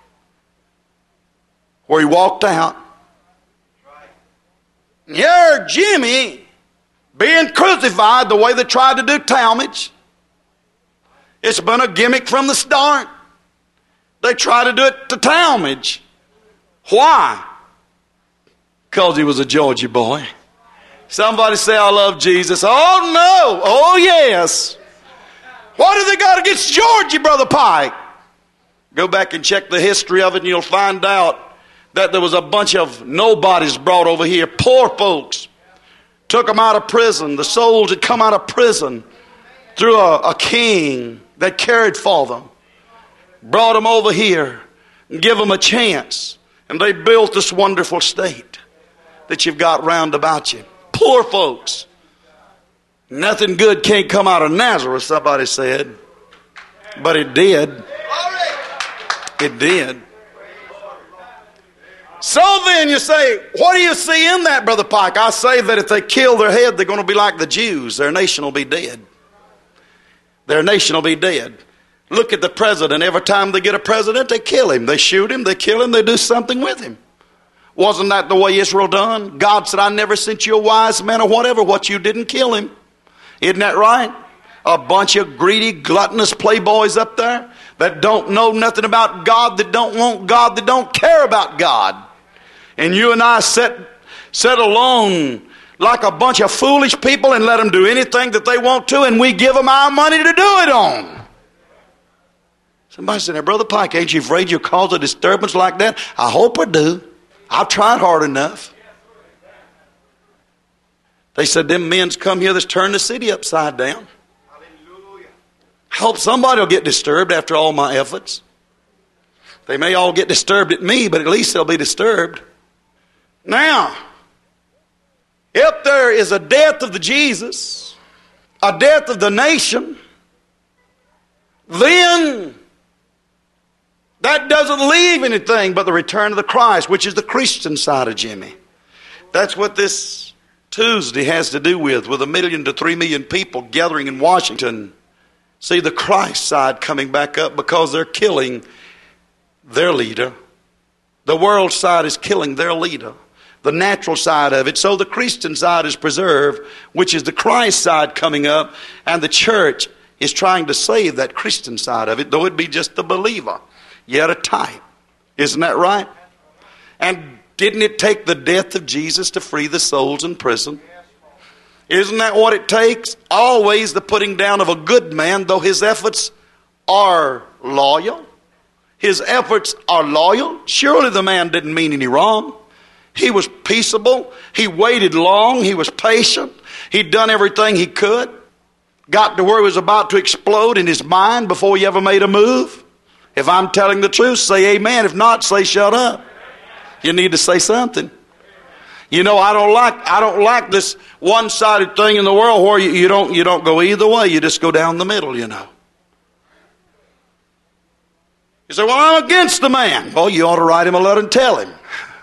Where he walked out. Here, Jimmy being crucified the way they tried to do Talmadge. It's been a gimmick from the start. They tried to do it to Talmadge. Why? Because he was a Georgia boy. Somebody say, I love Jesus. Oh, no. Oh, yes. What do they got against Georgia, Brother Pike? Go back and check the history of it and you'll find out that there was a bunch of nobodies brought over here. Poor folks. Took them out of prison. The souls had come out of prison through a, a king that cared for them. Brought them over here and give them a chance. And they built this wonderful state that you've got round about you. Poor folks. Nothing good can't come out of Nazareth, somebody said. But it did. It did. So then you say, what do you see in that, Brother Pike? I say that if they kill their head, they're going to be like the Jews. Their nation will be dead. Their nation will be dead. Look at the president. Every time they get a president, they kill him. They shoot him, they kill him, they do something with him. Wasn't that the way Israel done? God said, I never sent you a wise man or whatever. What you didn't kill him. Isn't that right? A bunch of greedy, gluttonous playboys up there that don't know nothing about God, that don't want God, that don't care about God. And you and I sit, sit alone like a bunch of foolish people and let them do anything that they want to, and we give them our money to do it on. Somebody said, now, Brother Pike, ain't you afraid you'll cause a disturbance like that? I hope I do. I've tried hard enough. They said, them men's come here that's turned the city upside down. I hope somebody will get disturbed after all my efforts. They may all get disturbed at me, but at least they'll be disturbed. Now, if there is a death of the Jesus, a death of the nation, then that doesn't leave anything but the return of the Christ, which is the Christian side of Jimmy. That's what this Tuesday has to do with, with a million to three million people gathering in Washington. See the Christ side coming back up because they're killing their leader. The world side is killing their leader. The natural side of it. So the Christian side is preserved, which is the Christ side coming up, and the church is trying to save that Christian side of it, though it be just the believer, yet a type. Isn't that right? And didn't it take the death of Jesus to free the souls in prison? Isn't that what it takes? Always the putting down of a good man, though his efforts are loyal. His efforts are loyal. Surely the man didn't mean any wrong. He was peaceable. He waited long. He was patient. He'd done everything he could. Got to where he was about to explode in his mind before he ever made a move. If I'm telling the truth, say amen. If not, say shut up. You need to say something. You know, I don't like I don't like this one-sided thing in the world where you, you don't you don't go either way. You just go down the middle, you know. You say, well, I'm against the man. Well, you ought to write him a letter and tell him.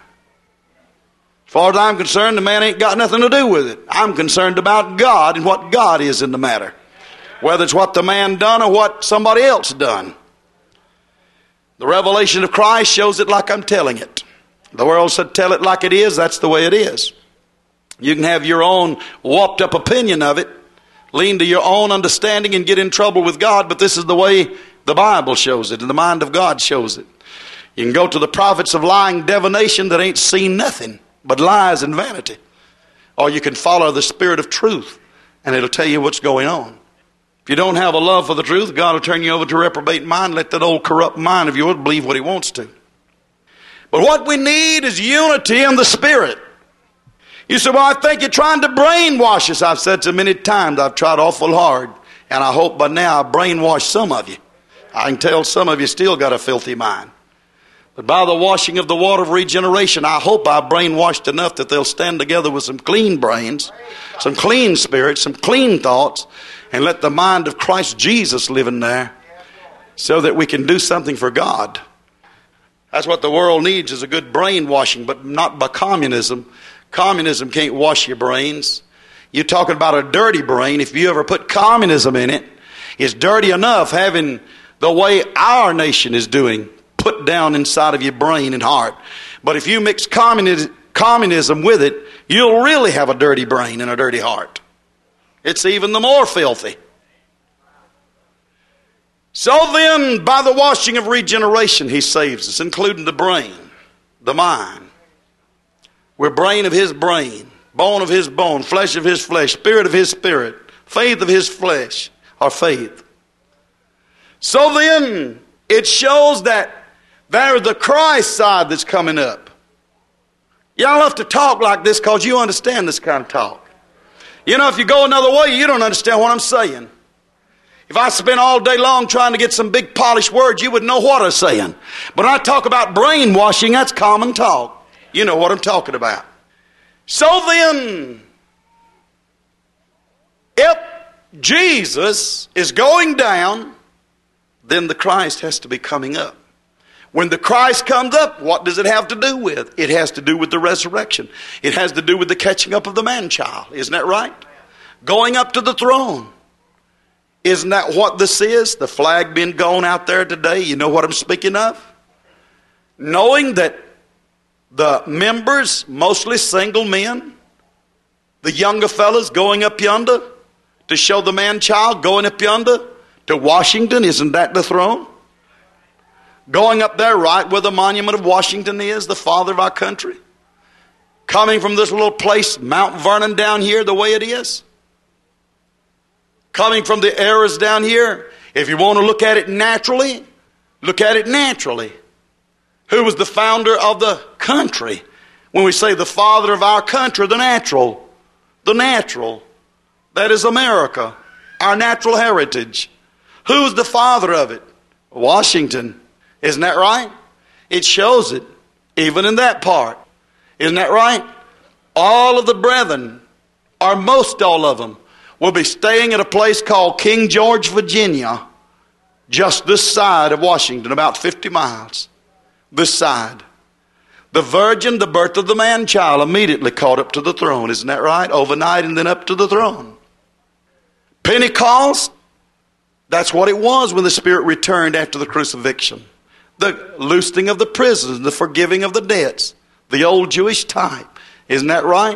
As far as I'm concerned, the man ain't got nothing to do with it. I'm concerned about God and what God is in the matter. Whether it's what the man done or what somebody else done. The revelation of Christ shows it like I'm telling it. The world said tell it like it is. That's the way it is. You can have your own warped up opinion of it. Lean to your own understanding and get in trouble with God. But this is the way the Bible shows it and the mind of God shows it. You can go to the prophets of lying divination that ain't seen nothing but lies and vanity. Or you can follow the spirit of truth and it'll tell you what's going on. If you don't have a love for the truth, God will turn you over to a reprobate mind. Let that old corrupt mind of yours believe what he wants to. But what we need is unity in the spirit. You say, well, I think you're trying to brainwash us. I've said so many times, I've tried awful hard. And I hope by now I brainwashed some of you. I can tell some of you still got a filthy mind. But by the washing of the water of regeneration, I hope I brainwashed enough that they'll stand together with some clean brains, some clean spirits, some clean thoughts, and let the mind of Christ Jesus live in there so that we can do something for God. That's what the world needs, is a good brainwashing, but not by communism. Communism can't wash your brains. You're talking about a dirty brain. If you ever put communism in it, it's dirty enough having the way our nation is doing put down inside of your brain and heart. But if you mix communism, communism with it, you'll really have a dirty brain and a dirty heart. It's even the more filthy. So then, by the washing of regeneration, he saves us, including the brain, the mind. We're brain of his brain, bone of his bone, flesh of his flesh, spirit of his spirit, faith of his flesh, or faith. So then, it shows that there's the Christ side that's coming up. Y'all have to talk like this because you understand this kind of talk. You know, if you go another way, you don't understand what I'm saying. If I spent all day long trying to get some big polished words, you would know what I'm saying. But when I talk about brainwashing, that's common talk. You know what I'm talking about. So then, if Jesus is going down, then the Christ has to be coming up. When the Christ comes up, what does it have to do with? It has to do with the resurrection. It has to do with the catching up of the man-child. Isn't that right? Going up to the throne. Isn't that what this is? The flag being gone out there today. You know what I'm speaking of? Knowing that the members, mostly single men, the younger fellas going up yonder to show the man-child going up yonder to Washington. Isn't that the throne? Going up there right where the monument of Washington is, the father of our country. Coming from this little place, Mount Vernon down here, the way it is. Coming from the eras down here. If you want to look at it naturally, look at it naturally. Who was the founder of the country? When we say the father of our country, the natural. The natural. That is America. Our natural heritage. Who's the father of it? Washington. Isn't that right? It shows it, even in that part. Isn't that right? All of the brethren, or most all of them, will be staying at a place called King George, Virginia, just this side of Washington, about fifty miles. This side. The virgin, the birth of the man-child, immediately caught up to the throne. Isn't that right? Overnight and then up to the throne. Pentecost, that's what it was when the Spirit returned after the crucifixion. The loosing of the prisoners, the forgiving of the debts, the old Jewish type. Isn't that right?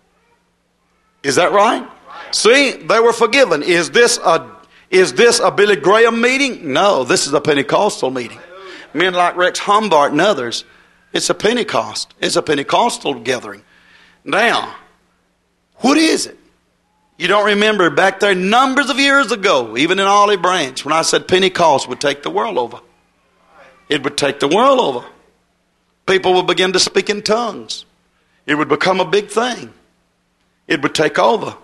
Is that right? See, they were forgiven. Is this a is this a Billy Graham meeting? No, this is a Pentecostal meeting. Men like Rex Humbart and others, it's a Pentecost. It's a Pentecostal gathering. Now, what is it? You don't remember back there numbers of years ago, even in Olive Branch, when I said Pentecost would take the world over. It would take the world over. People would begin to speak in tongues. It would become a big thing. It would take over.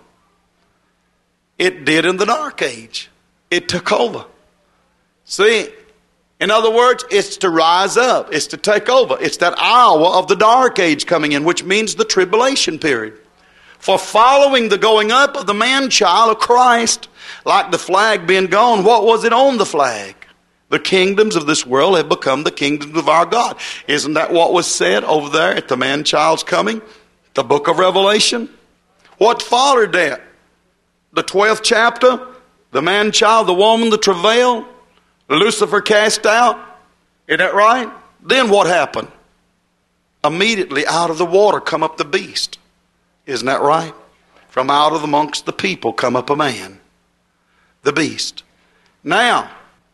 It did in the Dark Age. It took over. See, in other words, it's to rise up. It's to take over. It's that hour of the Dark Age coming in, which means the tribulation period. For following the going up of the man-child of Christ, like the flag being gone, what was it on the flag? The kingdoms of this world have become the kingdoms of our God. Isn't that what was said over there at the man-child's coming? The book of Revelation. What followed that? The twelfth chapter, the man-child, the woman, the travail, Lucifer cast out. Isn't that right? Then what happened? Immediately out of the water come up the beast. Isn't that right? From out of amongst the people come up a man. The beast. Now,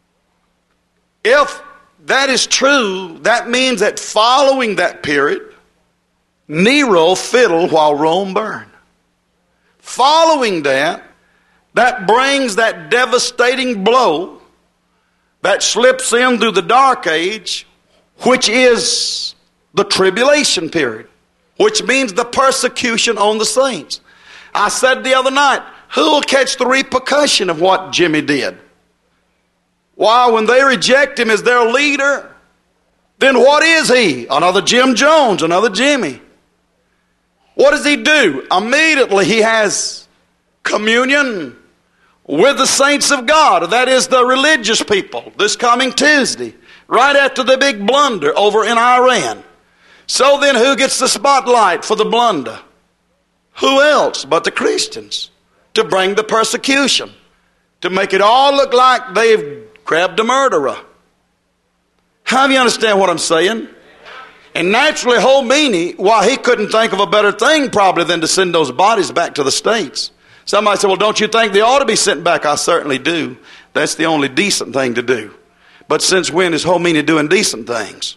if that is true, that means that following that period, Nero fiddled while Rome burned. Following that, that brings that devastating blow that slips in through the Dark Age, which is the tribulation period, which means the persecution on the saints. I said the other night, who will catch the repercussion of what Jimmy did? Why, when they reject him as their leader, then what is he? Another Jim Jones, another Jimmy. What does he do? Immediately he has communion with the saints of God, that is the religious people, this coming Tuesday, right after the big blunder over in Iran. So then who gets the spotlight for the blunder? Who else but the Christians? To bring the persecution, to make it all look like they've grabbed a murderer. How do you understand what I'm saying? And naturally, Khomeini, why, he couldn't think of a better thing probably than to send those bodies back to the States. Somebody said, well, don't you think they ought to be sent back? I certainly do. That's the only decent thing to do. But since when is Khomeini doing decent things?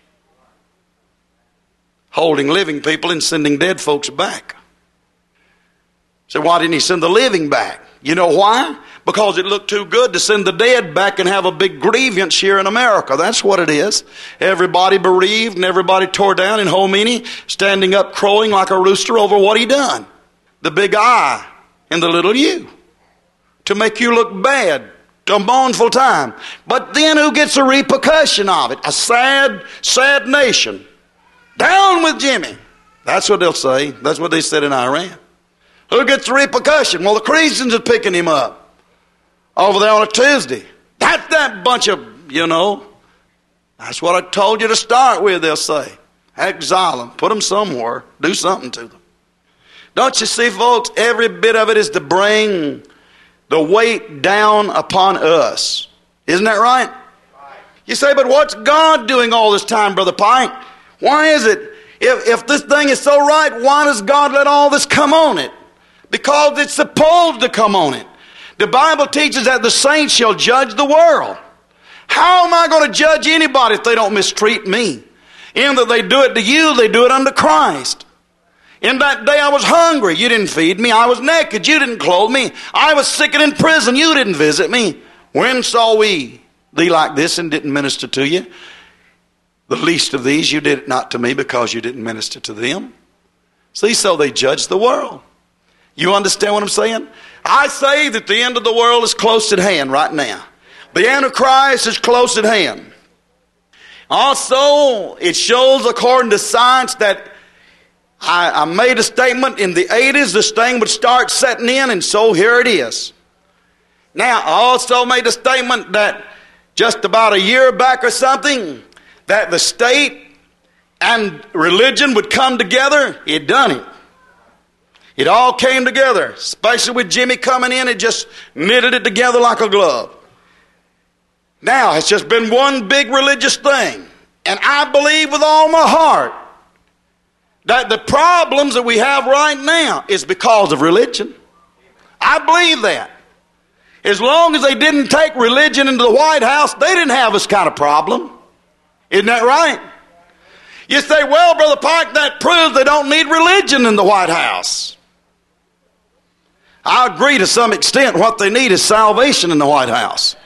Holding living people and sending dead folks back. So why didn't he send the living back? You know why? Because it looked too good to send the dead back and have a big grievance here in America. That's what it is. Everybody bereaved and everybody tore down, and Khomeini standing up crowing like a rooster over what he done. The big I and the little you. To make you look bad. A mournful time. But then who gets the repercussion of it? A sad, sad nation. Down with Jimmy. That's what they'll say. That's what they said in Iran. Who gets the repercussion? Well, the Christians are picking him up over there on a Tuesday. That's that bunch of, you know, that's what I told you to start with, they'll say. Exile them. Put them somewhere. Do something to them. Don't you see, folks, every bit of it is to bring the weight down upon us. Isn't that right? You say, but what's God doing all this time, Brother Pike? Why is it, if, if this thing is so right, why does God let all this come on it? Because it's supposed to come on it. The Bible teaches that the saints shall judge the world. How am I going to judge anybody if they don't mistreat me? In that they do it to you, they do it unto Christ. In that day I was hungry, you didn't feed me. I was naked, you didn't clothe me. I was sick and in prison, you didn't visit me. When saw we thee like this and didn't minister to you? The least of these you did it not to me because you didn't minister to them. See, so they judge the world. You understand what I'm saying? I say that the end of the world is close at hand right now. The Antichrist is close at hand. Also, it shows according to science that I, I made a statement in the eighties, this thing would start setting in, and so here it is. Now, I also made a statement that just about a year back or something, that the state and religion would come together. It done it. It all came together, especially with Jimmy coming in. It just knitted it together like a glove. Now, it's just been one big religious thing. And I believe with all my heart that the problems that we have right now is because of religion. I believe that. As long as they didn't take religion into the White House, they didn't have this kind of problem. Isn't that right? You say, well, Brother Pike, that proves they don't need religion in the White House. I agree to some extent. What they need is salvation in the White House.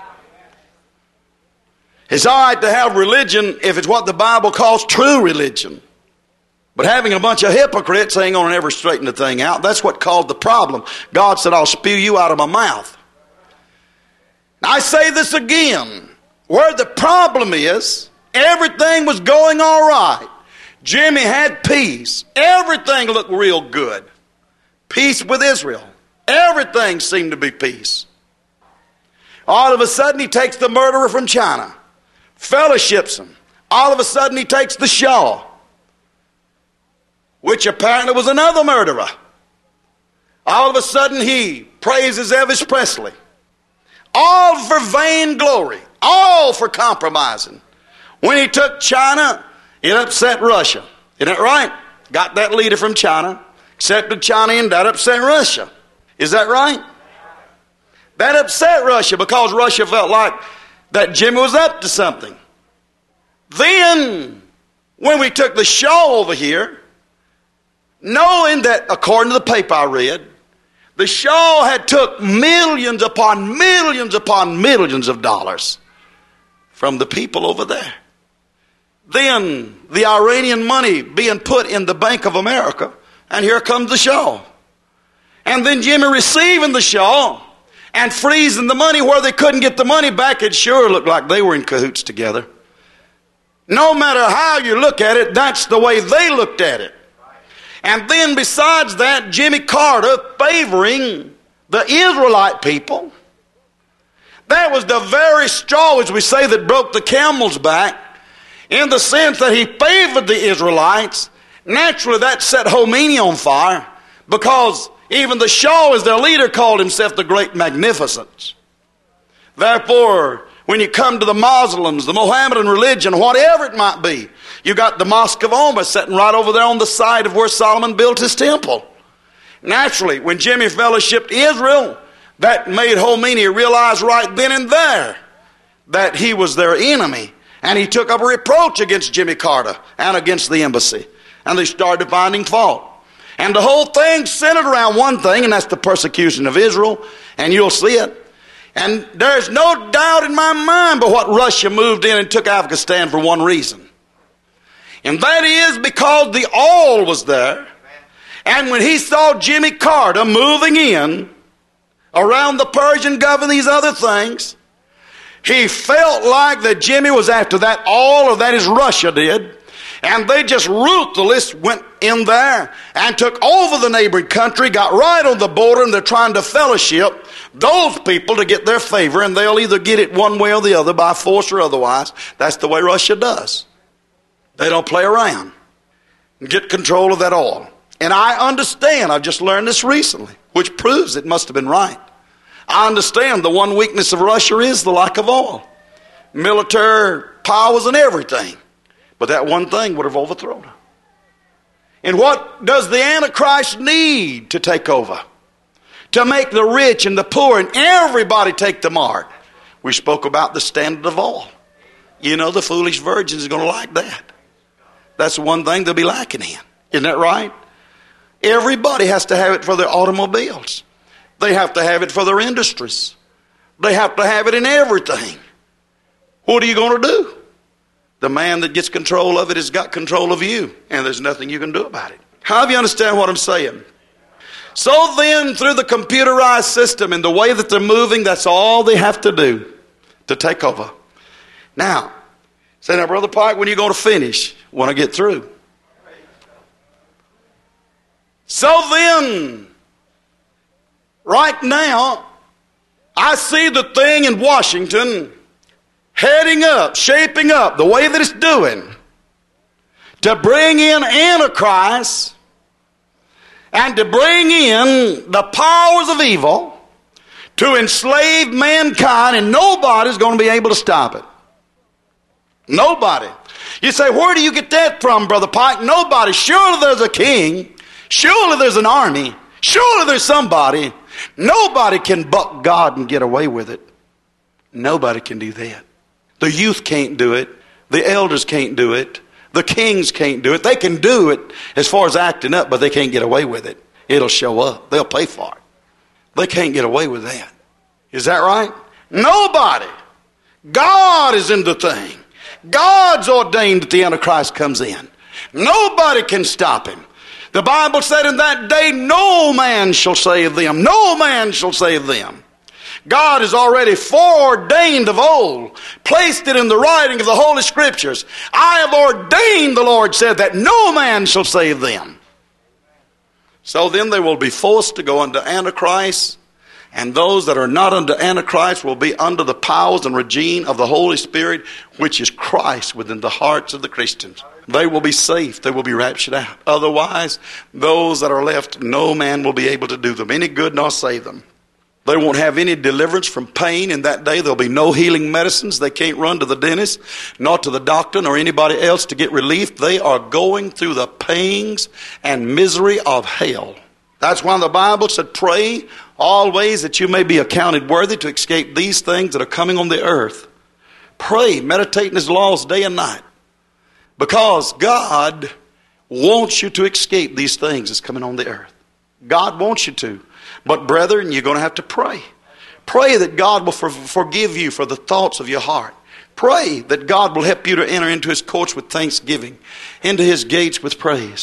It's all right to have religion if it's what the Bible calls true religion. But having a bunch of hypocrites ain't going to ever straighten the thing out. That's what caused the problem. God said, I'll spew you out of my mouth. I say this again. Where the problem is, everything was going all right. Jimmy had peace. Everything looked real good. Peace with Israel. Everything seemed to be peace. All of a sudden he takes the murderer from China, fellowships him. All of a sudden he takes the Shah, which apparently was another murderer. All of a sudden he praises Elvis Presley. All for vainglory. All for compromising. When he took China, it upset Russia. Isn't that right? Got that leader from China, accepted China, and that upset Russia. Is that right? That upset Russia because Russia felt like that Jimmy was up to something. Then, when we took the Shah over here, knowing that, according to the paper I read, the Shah had took millions upon millions upon millions of dollars from the people over there. Then the Iranian money being put in the Bank of America, and here comes the Shah. And then Jimmy receiving the shawl and freezing the money where they couldn't get the money back, it sure looked like they were in cahoots together. No matter how you look at it, that's the way they looked at it. And then besides that, Jimmy Carter favoring the Israelite people. That was the very straw, as we say, that broke the camel's back, in the sense that he favored the Israelites. Naturally, that set Khomeini on fire, because even the Shah, as their leader, called himself the Great Magnificence. Therefore, when you come to the Muslims, the Mohammedan religion, whatever it might be, you got the Mosque of Omar sitting right over there on the site of where Solomon built his temple. Naturally, when Jimmy fellowshipped Israel, that made Khomeini realize right then and there that he was their enemy. And he took up a reproach against Jimmy Carter and against the embassy. And they started finding fault. And the whole thing centered around one thing, and that's the persecution of Israel. And you'll see it. And there's no doubt in my mind but what Russia moved in and took Afghanistan for one reason. And that is because the oil was there. And when he saw Jimmy Carter moving in around the Persian Gulf and these other things, he felt like that Jimmy was after that oil, or that is Russia did. And they just ruthlessly went in there and took over the neighboring country, got right on the border, and they're trying to fellowship those people to get their favor, and they'll either get it one way or the other, by force or otherwise. That's the way Russia does. They don't play around and get control of that oil. And I understand, I've just learned this recently, which proves it must have been right. I understand the one weakness of Russia is the lack of oil. Military powers and everything. But that one thing would have overthrown her. And what does the Antichrist need to take over? To make the rich and the poor and everybody take the mark. We spoke about the standard of oil. You know, the foolish virgins are going to like that. That's the one thing they'll be lacking in. Isn't that right? Everybody has to have it for their automobiles. They have to have it for their industries. They have to have it in everything. What are you going to do? The man that gets control of it has got control of you, and there's nothing you can do about it. How do you understand what I'm saying? So then, through the computerized system and the way that they're moving, that's all they have to do to take over. Now, say, now, Brother Pike, when are you going to finish? When I get through. So then, right now, I see the thing in Washington heading up, shaping up the way that it's doing to bring in Antichrist and to bring in the powers of evil to enslave mankind, and nobody's going to be able to stop it. Nobody. You say, where do you get that from, Brother Pike? Nobody. Surely there's a king. Surely there's an army. Surely there's somebody. Nobody can buck God and get away with it. Nobody can do that. The youth can't do it. The elders can't do it. The kings can't do it. They can do it as far as acting up, but they can't get away with it. It'll show up. They'll pay for it. They can't get away with that. Is that right? Nobody. God is in the thing. God's ordained that the Antichrist comes in. Nobody can stop him. The Bible said in that day, no man shall save them. No man shall save them. God has already foreordained of old, placed it in the writing of the Holy Scriptures. I have ordained, the Lord said, that no man shall save them. So then they will be forced to go unto Antichrist, and those that are not unto Antichrist will be under the powers and regime of the Holy Spirit, which is Christ within the hearts of the Christians. They will be safe. They will be raptured out. Otherwise, those that are left, no man will be able to do them any good nor save them. They won't have any deliverance from pain in that day. There'll be no healing medicines. They can't run to the dentist, nor to the doctor, nor anybody else to get relief. They are going through the pangs and misery of hell. That's why the Bible said, pray always that you may be accounted worthy to escape these things that are coming on the earth. Pray, meditate in His laws day and night. Because God wants you to escape these things that's coming on the earth. God wants you to. But brethren, you're going to have to pray. Pray that God will for- forgive you for the thoughts of your heart. Pray that God will help you to enter into His courts with thanksgiving, into His gates with praise.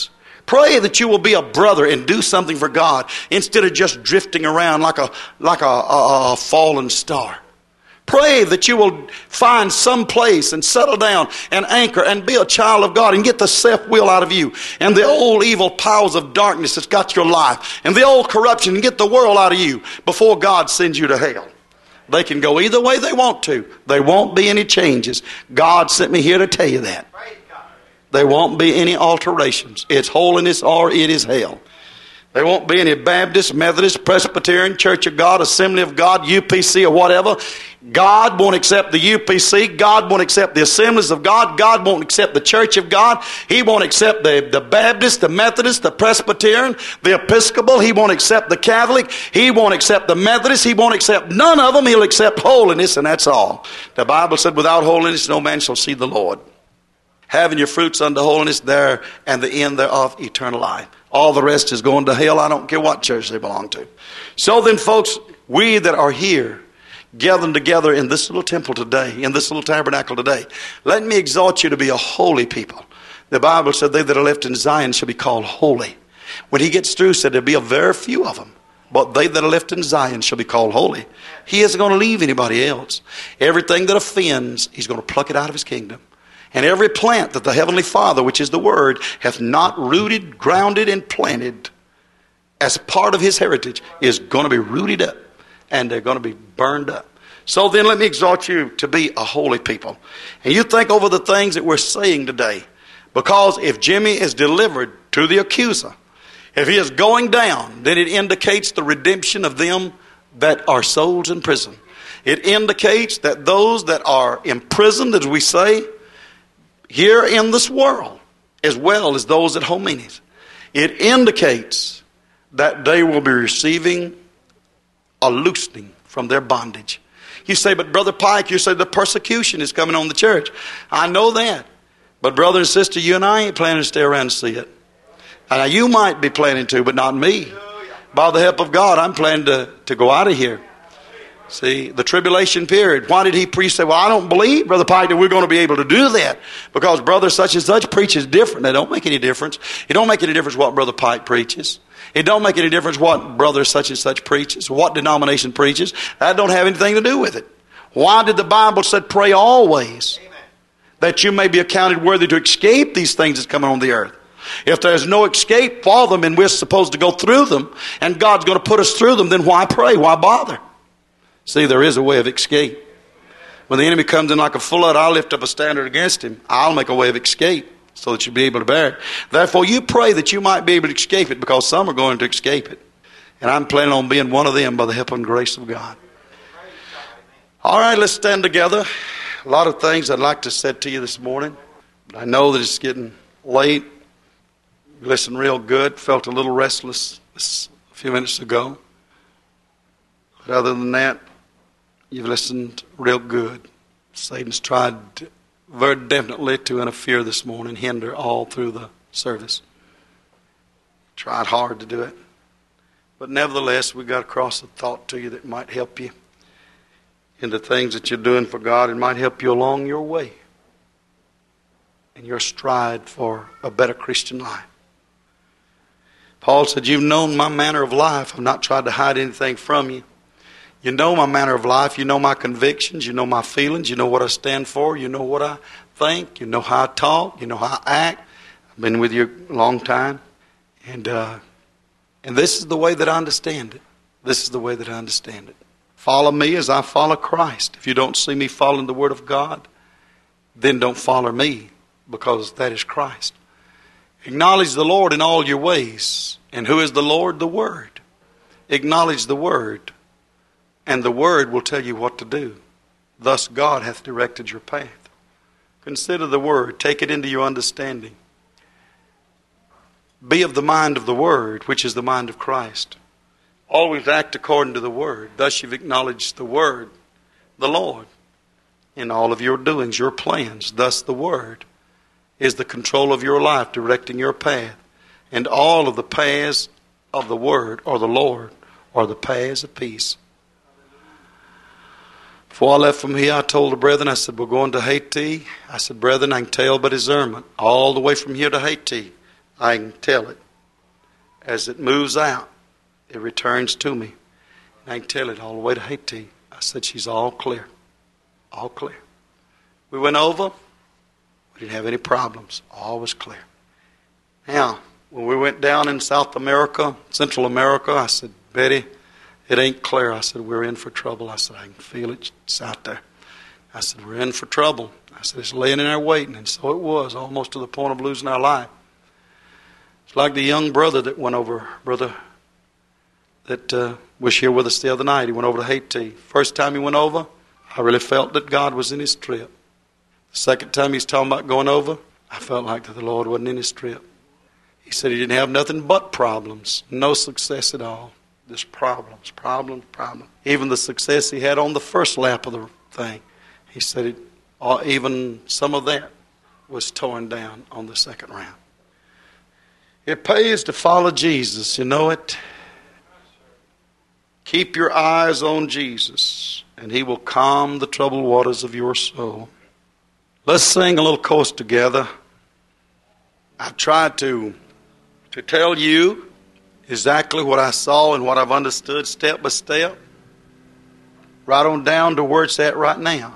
Pray that you will be a brother and do something for God instead of just drifting around like a, like a, a, a fallen star. Pray that you will find some place and settle down and anchor and be a child of God and get the self-will out of you and the old evil powers of darkness that's got your life and the old corruption and get the world out of you before God sends you to hell. They can go either way they want to. There won't be any changes. God sent me here to tell you that. There won't be any alterations. It's holiness or it is hell. There won't be any Baptist, Methodist, Presbyterian, Church of God, Assembly of God, U P C or whatever. God won't accept the U P C. God won't accept the Assemblies of God. God won't accept the Church of God. He won't accept the, the Baptist, the Methodist, the Presbyterian, the Episcopal. He won't accept the Catholic. He won't accept the Methodist. He won't accept none of them. He'll accept holiness, and that's all. The Bible said, without holiness no man shall see the Lord. Having your fruits unto holiness there, and the end thereof eternal life. All the rest is going to hell. I don't care what church they belong to. So then, folks, we that are here, gathered together in this little temple today, in this little tabernacle today, let me exhort you to be a holy people. The Bible said, they that are left in Zion shall be called holy. When he gets through, said there'll be a very few of them. But they that are left in Zion shall be called holy. He isn't going to leave anybody else. Everything that offends, he's going to pluck it out of his kingdom. And every plant that the Heavenly Father, which is the Word, hath not rooted, grounded, and planted as part of his heritage is going to be rooted up and they're going to be burned up. So then let me exhort you to be a holy people. And you think over the things that we're saying today. Because if Jimmy is delivered to the accuser, if he is going down, then it indicates the redemption of them that are souls in prison. It indicates that those that are imprisoned, as we say, here in this world, as well as those at Homenes, it indicates that they will be receiving a loosening from their bondage. You say, but Brother Pike, you say the persecution is coming on the church. I know that. But brother and sister, you and I ain't planning to stay around and see it. Now you might be planning to, but not me. By the help of God, I'm planning to, to go out of here. See, the tribulation period. Why did he preach? Say, well, I don't believe, Brother Pike, that we're going to be able to do that. Because brother such and such preaches different. They don't make any difference. It don't make any difference what Brother Pike preaches. It don't make any difference what brother such and such preaches, what denomination preaches. That don't have anything to do with it. Why did the Bible say pray always? Amen. That you may be accounted worthy to escape these things that's coming on the earth. If there's no escape for them and we're supposed to go through them and God's going to put us through them, then why pray? Why bother? See, there is a way of escape. When the enemy comes in like a flood, I'll lift up a standard against him. I'll make a way of escape so that you'll be able to bear it. Therefore, you pray that you might be able to escape it because some are going to escape it. And I'm planning on being one of them by the help and grace of God. All right, let's stand together. A lot of things I'd like to say to you this morning. But I know that it's getting late. Listened real good. Felt a little restless a few minutes ago. But other than that, you've listened real good. Satan's tried very definitely to interfere this morning, hinder all through the service. Tried hard to do it. But nevertheless, we got across a thought to you that might help you in the things that you're doing for God. It might help you along your way in your stride for a better Christian life. Paul said, you've known my manner of life. I've not tried to hide anything from you. You know my manner of life. You know my convictions. You know my feelings. You know what I stand for. You know what I think. You know how I talk. You know how I act. I've been with you a long time. And uh, and this is the way that I understand it. This is the way that I understand it. Follow me as I follow Christ. If you don't see me following the Word of God, then don't follow me, because that is Christ. Acknowledge the Lord in all your ways. And who is the Lord? The Word. Acknowledge the Word, and the Word will tell you what to do. Thus God hath directed your path. Consider the Word. Take it into your understanding. Be of the mind of the Word, which is the mind of Christ. Always act according to the Word. Thus you've acknowledged the Word, the Lord, in all of your doings, your plans. Thus the Word is the control of your life, directing your path. And all of the paths of the Word or the Lord are the paths of peace. Before I left from here, I told the brethren, I said, we're going to Haiti. I said, brethren, I can tell by discernment, all the way from here to Haiti, I can tell it. As it moves out, it returns to me. And I can tell it all the way to Haiti. I said, she's all clear. All clear. We went over. We didn't have any problems. All was clear. Now, when we went down in South America, Central America, I said, Betty, it ain't clear. I said, we're in for trouble. I said, I can feel it. It's out there. I said, we're in for trouble. I said, it's laying in there waiting. And so it was, almost to the point of losing our life. It's like the young brother that went over, brother that uh, was here with us the other night. He went over to Haiti. First time he went over, I really felt that God was in his trip. The second time he's talking about going over, I felt like that the Lord wasn't in his trip. He said he didn't have nothing but problems, no success at all. Just problems, problems, problems. Even the success he had on the first lap of the thing, he said it, or even some of that was torn down on the second round. It pays to follow Jesus, you know it. Keep your eyes on Jesus, and he will calm the troubled waters of your soul. Let's sing a little chorus together. I've tried to, to tell you exactly what I saw and what I've understood step by step, right on down to where it's at right now.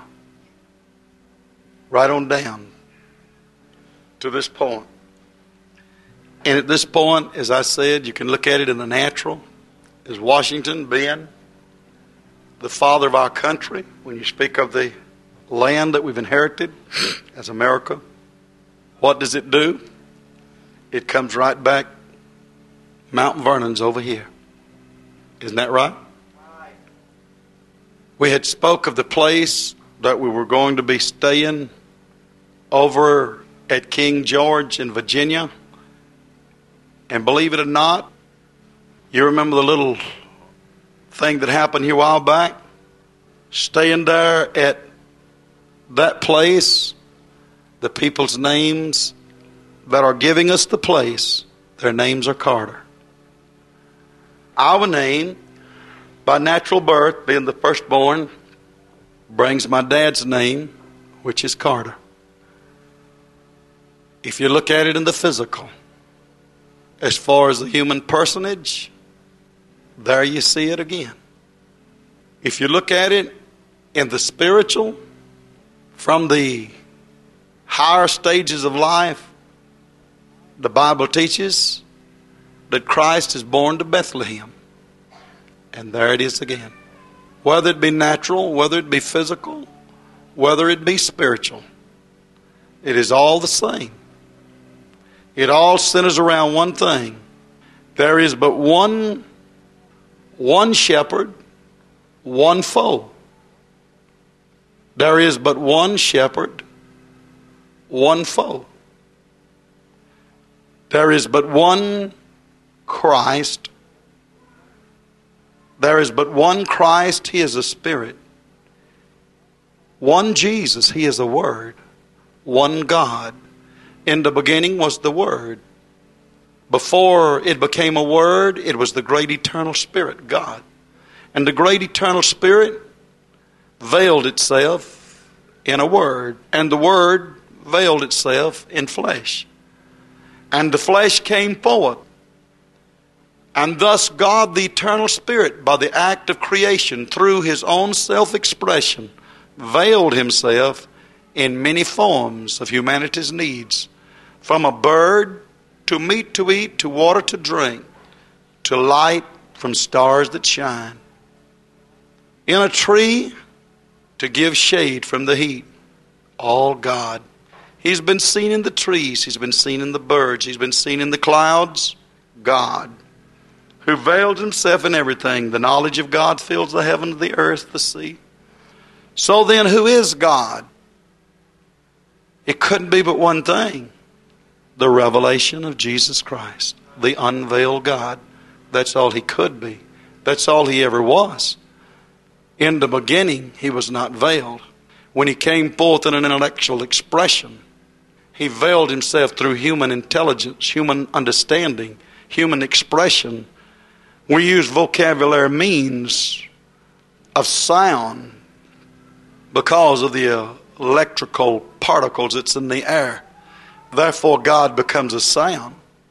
Right on down to this point. And at this point, as I said, you can look at it in the natural. As Washington being the father of our country, when you speak of the land that we've inherited as America, what does it do? It comes right back. Mount Vernon's over here. Isn't that right? Right. We had spoke of the place that we were going to be staying over at King George in Virginia. And believe it or not, you remember the little thing that happened here a while back? Staying there at that place, the people's names that are giving us the place, their names are Carter. Our name, by natural birth, being the firstborn, brings my dad's name, which is Carter. If you look at it in the physical, as far as the human personage, there you see it again. If you look at it in the spiritual, from the higher stages of life, the Bible teaches that Christ is born to Bethlehem. And there it is again. Whether it be natural, whether it be physical, whether it be spiritual, it is all the same. It all centers around one thing. There is but one, one shepherd, one foe. There is but one shepherd, one foe. There is but one Christ. There is but one Christ, he is a spirit. One Jesus, he is a word. One God. In the beginning was the Word. Before it became a word, it was the great eternal Spirit, God. And the great eternal Spirit veiled itself in a word. And the Word veiled itself in flesh. And the flesh came forth. And thus God, the eternal Spirit, by the act of creation, through his own self-expression, veiled himself in many forms of humanity's needs. From a bird, to meat to eat, to water to drink, to light from stars that shine. In a tree, to give shade from the heat. All God. He's been seen in the trees. He's been seen in the birds. He's been seen in the clouds. God. Who veiled himself in everything. The knowledge of God fills the heaven, the earth, the sea. So then, who is God? It couldn't be but one thing. The revelation of Jesus Christ. The unveiled God. That's all he could be. That's all he ever was. In the beginning, he was not veiled. When he came forth in an intellectual expression, he veiled himself through human intelligence, human understanding, human expression. We use vocabulary means of sound because of the electrical particles that's in the air. Therefore, God becomes a sound.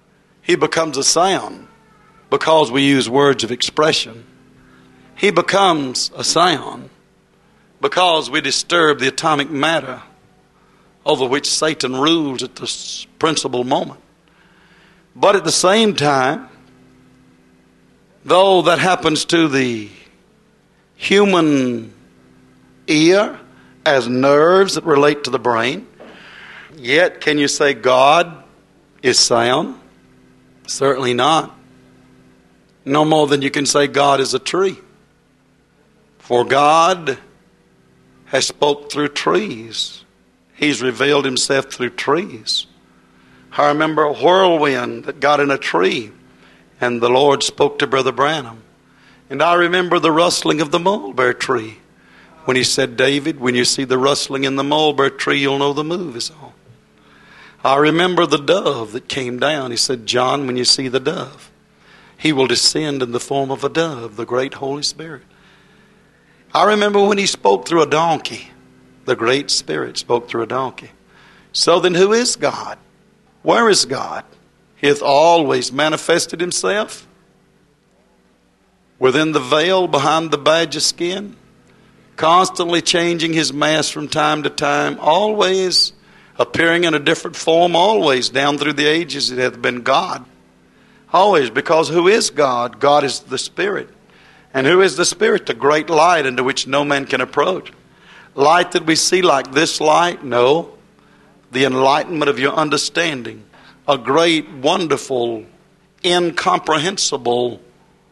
He becomes a sound because we use words of expression. He becomes a sound because we disturb the atomic matter over which Satan rules at this principal moment. But at the same time, though that happens to the human ear as nerves that relate to the brain, yet can you say God is sound? Certainly not. No more than you can say God is a tree. For God has spoke through trees. He's revealed himself through trees. I remember a whirlwind that got in a tree, and the Lord spoke to Brother Branham. And I remember the rustling of the mulberry tree when he said, David, when you see the rustling in the mulberry tree, you'll know the move is on. I remember the dove that came down. He said, John, when you see the dove, he will descend in the form of a dove, the great Holy Spirit. I remember when he spoke through a donkey. The great Spirit spoke through a donkey. So then who is God? Where is God? He hath always manifested himself within the veil behind the badger skin, constantly changing his mask from time to time, always appearing in a different form, always down through the ages it hath been God. Always, because who is God? God is the Spirit. And who is the Spirit? The great light into which no man can approach. Light that we see like this light? No. The enlightenment of your understanding. A great, wonderful, incomprehensible,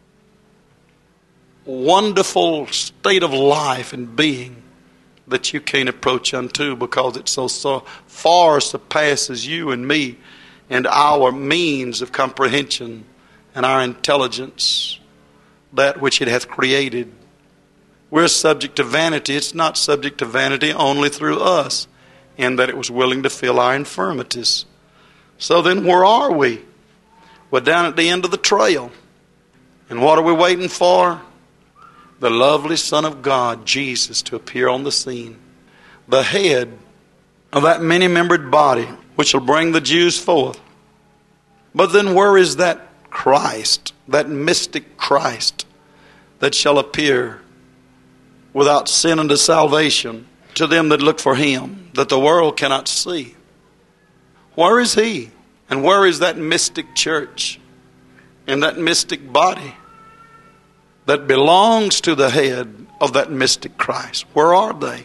wonderful state of life and being that you can't approach unto because it so, so far surpasses you and me and our means of comprehension and our intelligence, that which it hath created. We're subject to vanity. It's not subject to vanity only through us, in that it was willing to fill our infirmities. So then where are we? We're down at the end of the trail. And what are we waiting for? The lovely Son of God, Jesus, to appear on the scene. The head of that many-membered body, which will bring the Jews forth. But then where is that Christ, that mystic Christ, that shall appear without sin unto salvation to them that look for him, that the world cannot see? Where is he? And where is that mystic church and that mystic body that belongs to the head of that mystic Christ? Where are they?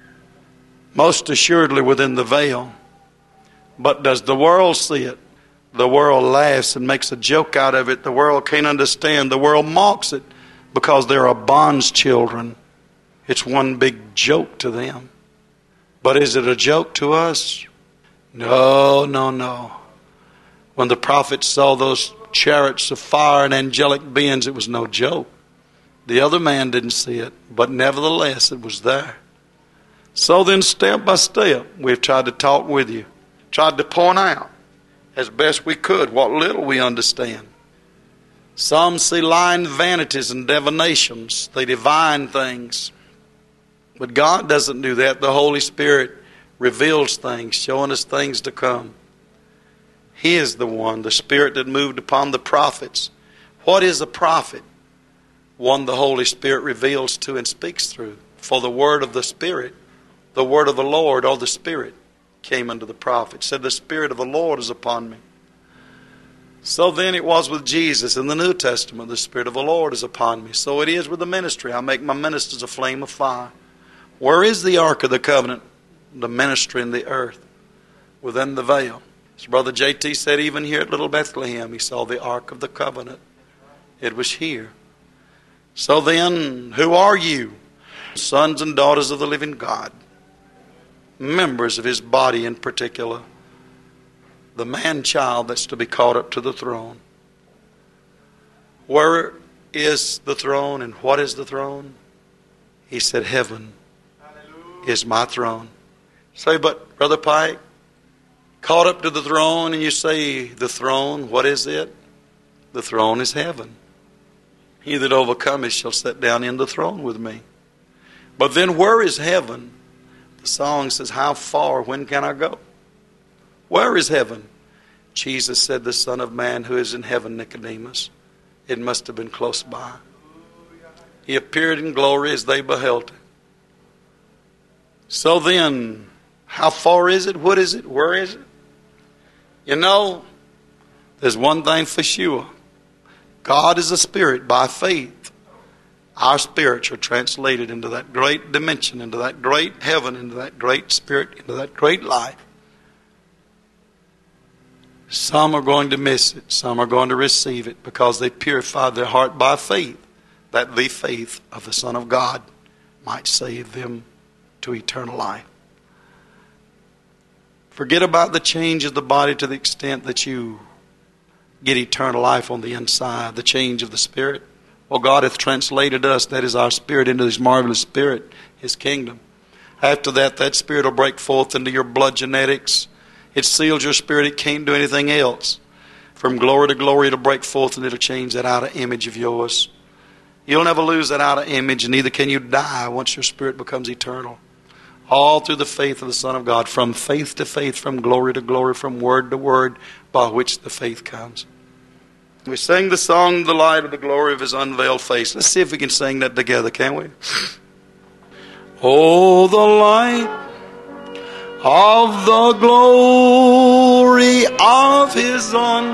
Most assuredly within the veil. But does the world see it? The world laughs and makes a joke out of it. The world can't understand. The world mocks it because they're a bond's children. It's one big joke to them. But is it a joke to us? No, no, no. When the prophets saw those chariots of fire and angelic beings, it was no joke. The other man didn't see it, but nevertheless it was there. So then, step by step, we've tried to talk with you, tried to point out as best we could what little we understand. Some see lying vanities and divinations. They divine things. But God doesn't do that. The Holy Spirit reveals things, showing us things to come. He is the one, the Spirit that moved upon the prophets. What is a prophet? One the Holy Spirit reveals to and speaks through. For the word of the Spirit, the word of the Lord, or the Spirit, came unto the prophet. Said, the Spirit of the Lord is upon me. So then it was with Jesus in the New Testament. The Spirit of the Lord is upon me. So it is with the ministry. I make my ministers a flame of fire. Where is the Ark of the Covenant? The ministry in the earth, within the veil. As Brother J T said, even here at Little Bethlehem, he saw the Ark of the Covenant. It was here. So then, who are you? Sons and daughters of the living God. Members of his body in particular. The man-child that's to be caught up to the throne. Where is the throne and what is the throne? He said, heaven is my throne. Say, but Brother Pike, caught up to the throne, and you say, the throne, what is it? The throne is heaven. He that overcometh shall sit down in the throne with me. But then where is heaven? The song says, how far, when can I go? Where is heaven? Jesus said, the Son of Man who is in heaven, Nicodemus. It must have been close by. He appeared in glory as they beheld him. So then, how far is it? What is it? Where is it? You know, there's one thing for sure. God is a spirit. By faith, our spirits are translated into that great dimension, into that great heaven, into that great spirit, into that great life. Some are going to miss it. Some are going to receive it because they purified their heart by faith, that the faith of the Son of God might save them to eternal life. Forget about the change of the body to the extent that you get eternal life on the inside, the change of the spirit. Well, God hath translated us, that is our spirit, into His marvelous spirit, His kingdom. After that, that spirit will break forth into your blood genetics. It seals your spirit. It can't do anything else. From glory to glory, it'll break forth and it'll change that outer image of yours. You'll never lose that outer image, and neither can you die once your spirit becomes eternal. All through the faith of the Son of God, from faith to faith, from glory to glory, from word to word, by which the faith comes. We sing the song, the light of the glory of His unveiled face. Let's see if we can sing that together, can we? Oh, the light of the glory of His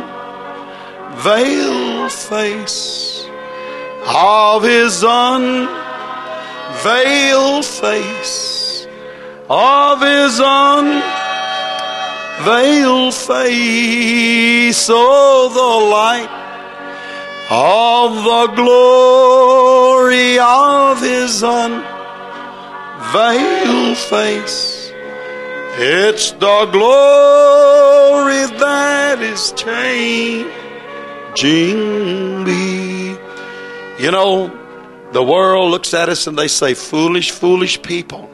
unveiled face, of His unveiled face, of His unveiled face. Oh, the light of the glory of His unveiled face. It's the glory that is changing me. You know, the world looks at us and they say, foolish, foolish people.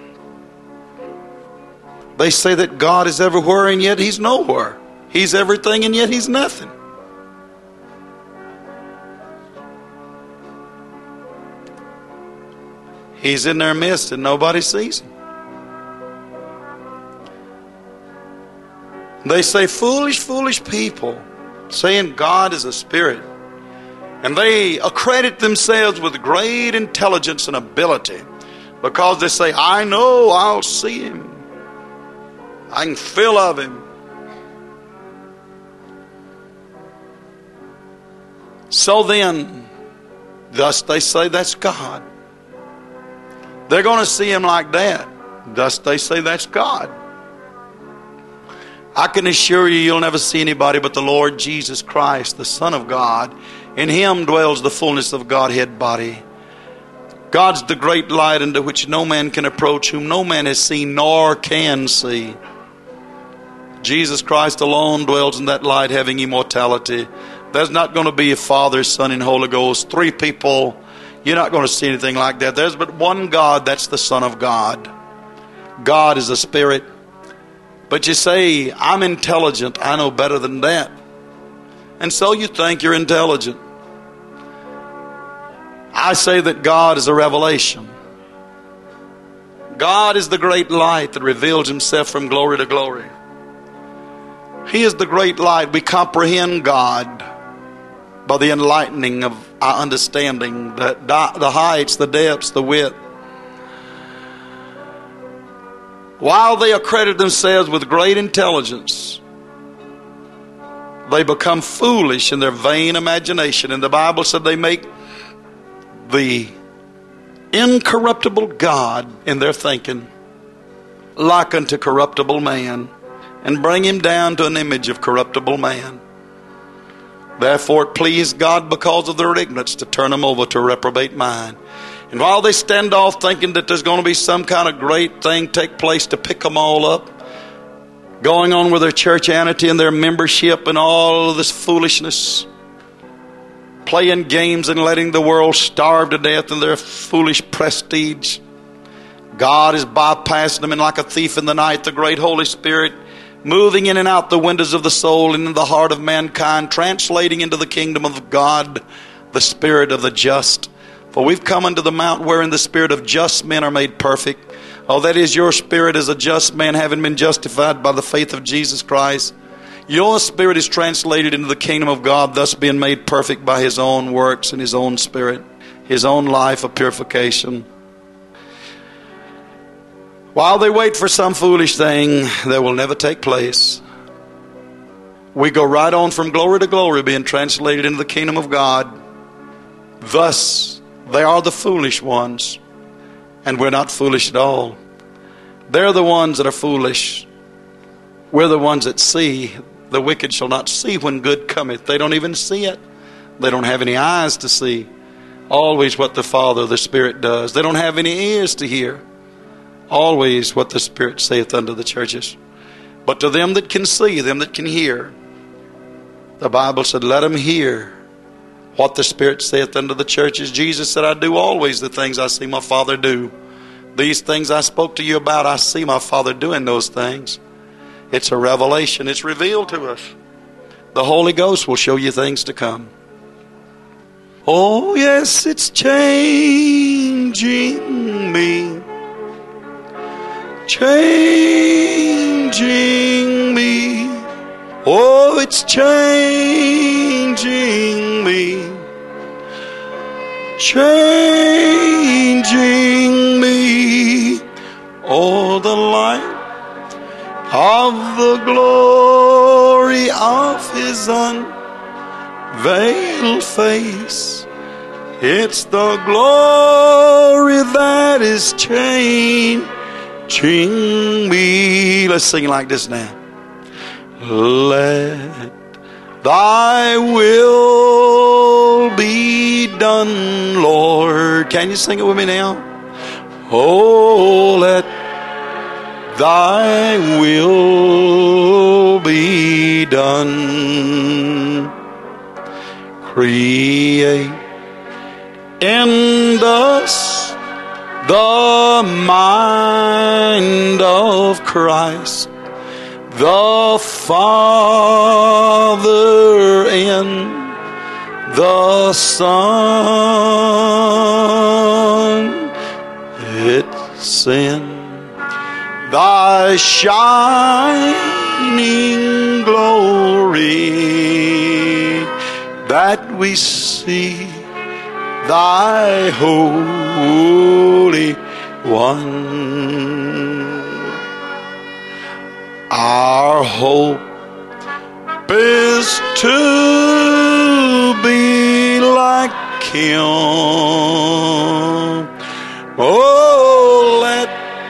They say that God is everywhere and yet He's nowhere. He's everything and yet He's nothing. He's in their midst and nobody sees Him. They say, foolish, foolish people, saying God is a spirit. And they accredit themselves with great intelligence and ability because they say, I know I'll see Him. I can feel of Him. So then, thus they say that's God. They're going to see Him like that. Thus they say that's God. I can assure you, you'll never see anybody but the Lord Jesus Christ, the Son of God. In Him dwells the fullness of Godhead body. God's the great light into which no man can approach, whom no man has seen nor can see. Jesus Christ alone dwells in that light, having immortality. There's not going to be a Father, Son, and Holy Ghost. Three people. You're not going to see anything like that. There's but one God, that's the Son of God. God is a spirit. But you say, I'm intelligent. I know better than that. And so you think you're intelligent. I say that God is a revelation. God is the great light that reveals Himself from glory to glory. He is the great light. We comprehend God by the enlightening of our understanding, the, the heights, the depths, the width. While they accredit themselves with great intelligence, they become foolish in their vain imagination. And the Bible said they make the incorruptible God in their thinking like unto corruptible man, and bring him down to an image of corruptible man. Therefore it pleased God, because of their ignorance, to turn them over to a reprobate mind. And while they stand off thinking that there's going to be some kind of great thing take place to pick them all up, going on with their churchianity and their membership and all of this foolishness, playing games and letting the world starve to death in their foolish prestige, God is bypassing them, and like a thief in the night, the great Holy Spirit moving in and out the windows of the soul and in the heart of mankind, translating into the kingdom of God the spirit of the just. For we've come unto the mount wherein the spirit of just men are made perfect. Oh, that is your spirit as a just man, having been justified by the faith of Jesus Christ. Your spirit is translated into the kingdom of God, thus being made perfect by His own works and His own spirit, His own life of purification. While they wait for some foolish thing that will never take place, we go right on from glory to glory, being translated into the kingdom of God. Thus, they are the foolish ones, and we're not foolish at all. They're the ones that are foolish. We're the ones that see. The wicked shall not see when good cometh. They don't even see it. They don't have any eyes to see. Always what the Father, the Spirit does. They don't have any ears to hear. Always what the Spirit saith unto the churches. But to them that can see, them that can hear, the Bible said, let them hear what the Spirit saith unto the churches. Jesus said, I do always the things I see my Father do. These things I spoke to you about, I see my Father doing those things. It's a revelation. It's revealed to us. The Holy Ghost will show you things to come. Oh, yes, it's changing me. Changing me. Oh, it's changing me. Changing me. Oh, the light of the glory of His unveiled face. It's the glory that is changing me. Let's sing like this now. Let Thy will be done, Lord. Can you sing it with me now? Oh, let Thy will be done. Create in us the mind of Christ, the Father in the Son. It's in Thy shining glory that we see Thy Holy One. Our hope is to be like Him. Oh, let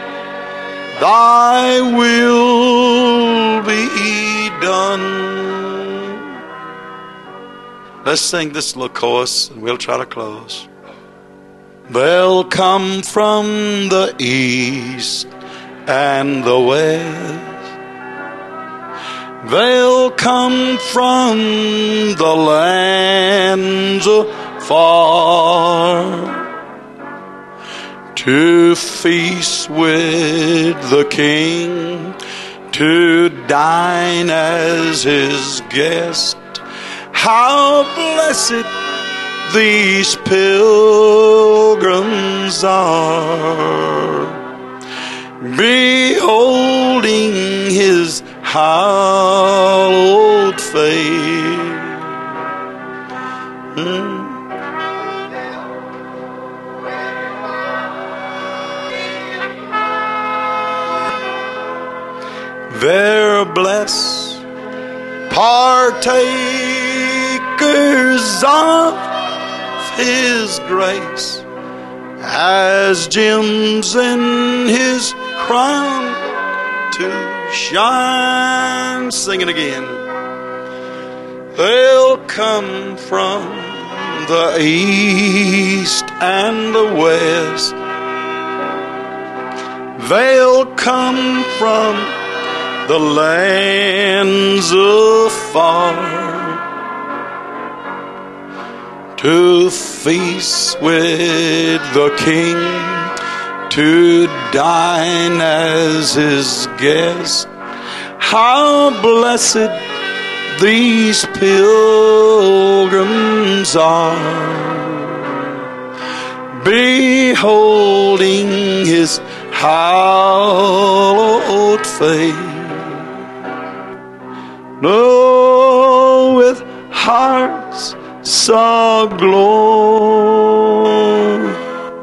Thy will be done. Let's sing this little chorus and we'll try to close. They'll come from the east and the west. They'll come from the lands afar to feast with the King, to dine as His guest. How blessed these pilgrims are, beholding His hallowed face. Hmm. They're blessed partakers of His grace, as gems in His crown to shine. Sing it again. They'll come from the east and the west. They'll come from the lands afar to feast with the King, to dine as His guest. How blessed these pilgrims are, beholding His hallowed face. Oh, with hearts so glow.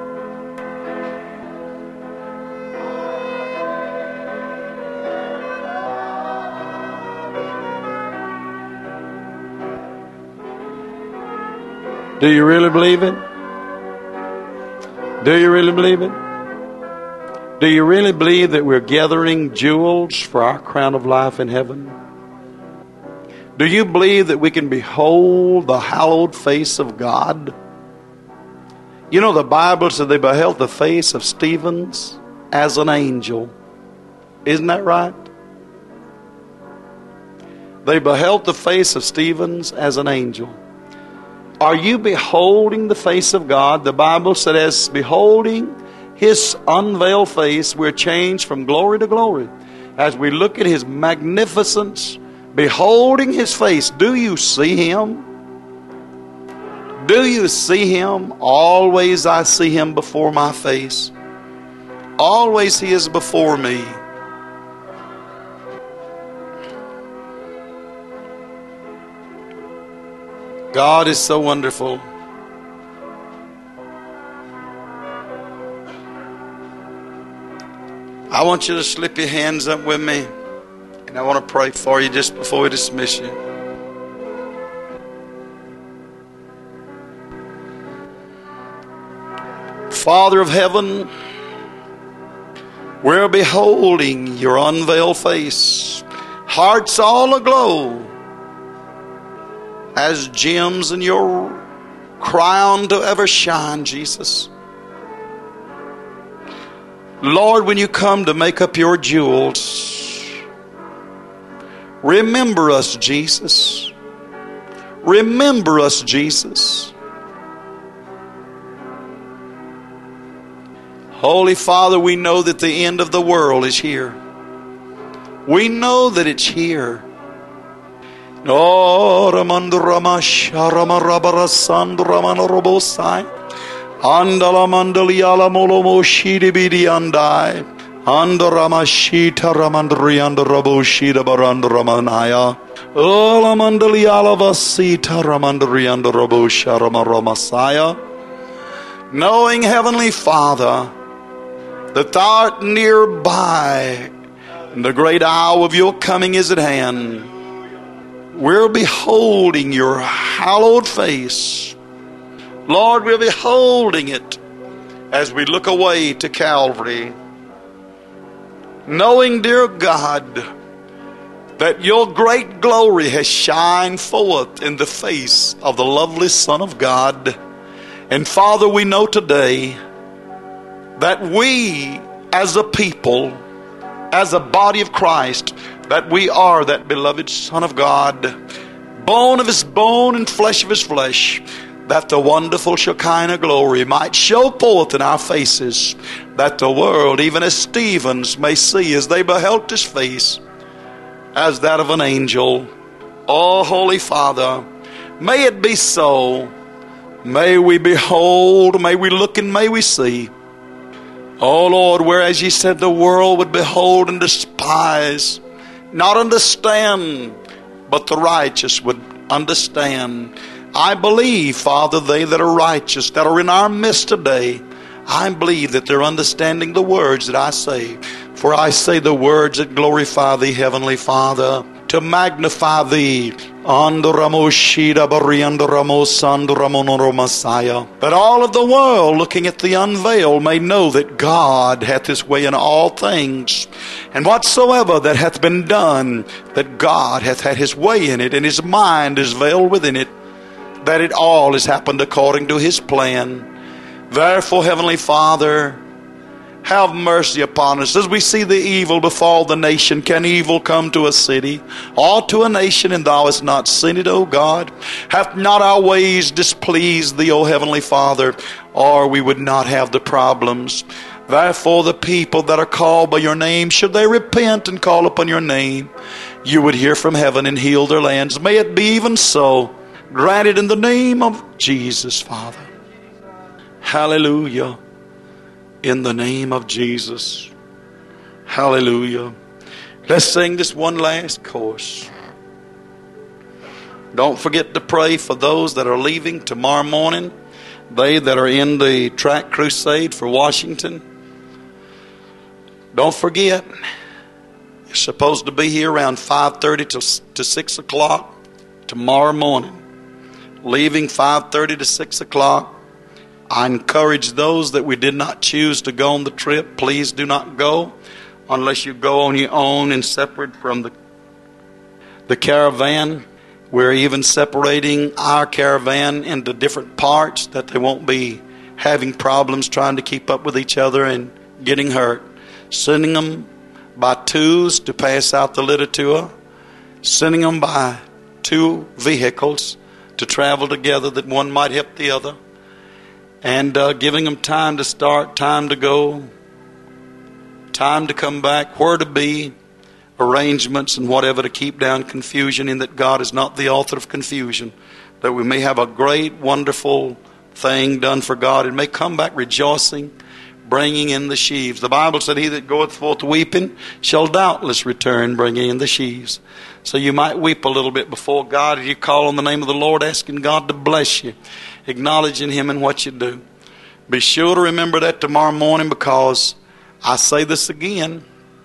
Do you really believe it? Do you really believe it? Do you really believe that we're gathering jewels for our crown of life in heaven? Do you believe that we can behold the hallowed face of God? You know, the Bible said they beheld the face of Stephen as an angel. Isn't that right? They beheld the face of Stephen as an angel. Are you beholding the face of God? The Bible said, as beholding His unveiled face, we're changed from glory to glory. As we look at His magnificence, beholding His face, do you see Him? Do you see Him? Always I see Him before my face. Always He is before me. God is so wonderful. I want you to slip your hands up with me, and I want to pray for you just before we dismiss you. Father of heaven, we're beholding your unveiled face, hearts all aglow as gems in your crown to ever shine, Jesus. Lord, when you come to make up your jewels, remember us, Jesus. Remember us, Jesus. Holy Father, we know that the end of the world is here. We know that it's here. Oh, Ramandurama Sharama Rabara Sandramana Robosai Andala Mandaliala Molomo Shidi Bidi Andai Andarama Shita Ramandrianda Rabo Shida Barandaramanaya Ola Mandaliala Vasita Ramandrianda Rabo Sharama Ramasaya. Knowing, Heavenly Father, that thou art nearby and the great hour of your coming is at hand, we're beholding your hallowed face. Lord, we're beholding it as we look away to Calvary. Knowing, dear God, that your great glory has shined forth in the face of the lovely Son of God. And Father, we know today that we as a people, as a body of Christ, that we are that beloved Son of God, bone of His bone and flesh of His flesh, that the wonderful Shekinah glory might show forth in our faces, that the world, even as Stephen's, may see as they beheld His face as that of an angel. Oh, Holy Father, may it be so. May we behold, may we look, and may we see. Oh Lord, whereas you said the world would behold and despise, not understand, but the righteous would understand. I believe, Father, they that are righteous, that are in our midst today, I believe that they're understanding the words that I say. For I say the words that glorify Thee, Heavenly Father, to magnify Thee. That all of the world, looking at the unveiled, may know that God hath His way in all things. And whatsoever that hath been done, that God hath had His way in it, and His mind is veiled within it, that it all has happened according to His plan. Therefore, Heavenly Father, have mercy upon us. As we see the evil befall the nation, can evil come to a city or to a nation, and Thou hast not seen it, O God? Hath not our ways displeased Thee, O Heavenly Father, or we would not have the problems? Therefore, the people that are called by Your name, should they repent and call upon Your name, You would hear from heaven and heal their lands. May it be even so. Grant it in the name of Jesus, Father. Hallelujah. In the name of Jesus. Hallelujah. Let's sing this one last chorus. Don't forget to pray for those that are leaving tomorrow morning. They that are in the track crusade for Washington. Don't forget, you're supposed to be here around five thirty to, to six o'clock tomorrow morning. Leaving five thirty to six o'clock. I encourage those that we did not choose to go on the trip. Please do not go unless you go on your own and separate from the, the caravan. We're even separating our caravan into different parts that they won't be having problems trying to keep up with each other and getting hurt. Sending them by twos to pass out the literature. Sending them by two vehicles to travel together that one might help the other. And uh, giving them time to start, time to go, time to come back, where to be, arrangements and whatever to keep down confusion, in that God is not the author of confusion, that we may have a great, wonderful thing done for God and may come back rejoicing, bringing in the sheaves. The Bible said, he that goeth forth weeping shall doubtless return, bringing in the sheaves. So you might weep a little bit before God as you call on the name of the Lord, asking God to bless you, acknowledging Him in what you do. Be sure to remember that tomorrow morning, because I say this again,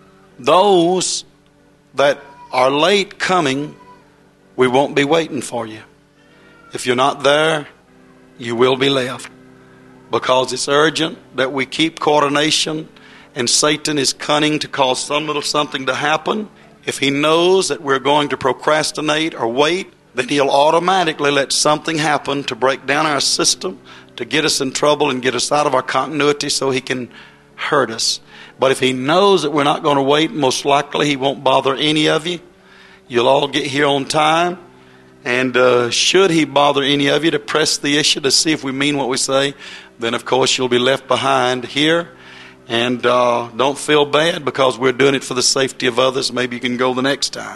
those that are late coming, we won't be waiting for you. If you're not there, you will be left, because it's urgent that we keep coordination, and Satan is cunning to cause some little something to happen. If he knows that we're going to procrastinate or wait, then he'll automatically let something happen to break down our system, to get us in trouble and get us out of our continuity so he can hurt us. But if he knows that we're not going to wait, most likely he won't bother any of you. You'll all get here on time. And uh, should he bother any of you to press the issue to see if we mean what we say, then of course you'll be left behind here. And uh, don't feel bad, because we're doing it for the safety of others. Maybe you can go the next time.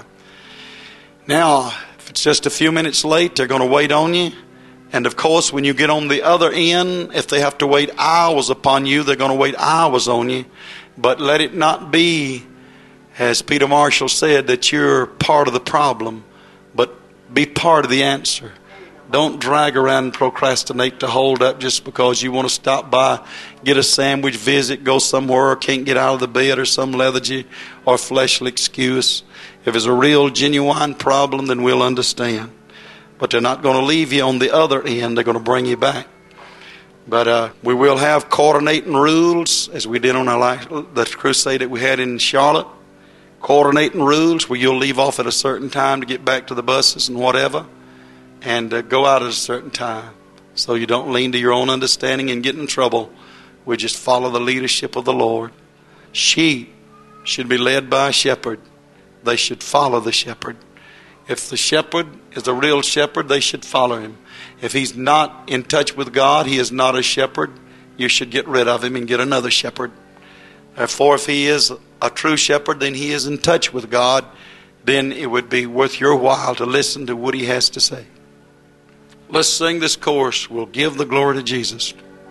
Now, if it's just a few minutes late, they're going to wait on you. And of course, when you get on the other end, if they have to wait hours upon you, they're going to wait hours on you. But let it not be, as Peter Marshall said, that you're part of the problem, but be part of the answer. Don't drag around and procrastinate to hold up just because you want to stop by, get a sandwich, visit, go somewhere, or can't get out of the bed, or some lethargy or fleshly excuse. If it's a real, genuine problem, then we'll understand. But they're not going to leave you on the other end. They're going to bring you back. But uh, we will have coordinating rules, as we did on our last, the crusade that we had in Charlotte. Coordinating rules where you'll leave off at a certain time to get back to the buses and whatever. And uh, go out at a certain time, so you don't lean to your own understanding and get in trouble. We just follow the leadership of the Lord. Sheep should be led by a shepherd. They should follow the shepherd. If the shepherd is a real shepherd, they should follow him. If he's not in touch with God, he is not a shepherd. You should get rid of him and get another shepherd. Therefore, if he is a true shepherd, then he is in touch with God. Then it would be worth your while to listen to what he has to say. Let's sing this chorus. We'll give the glory to Jesus.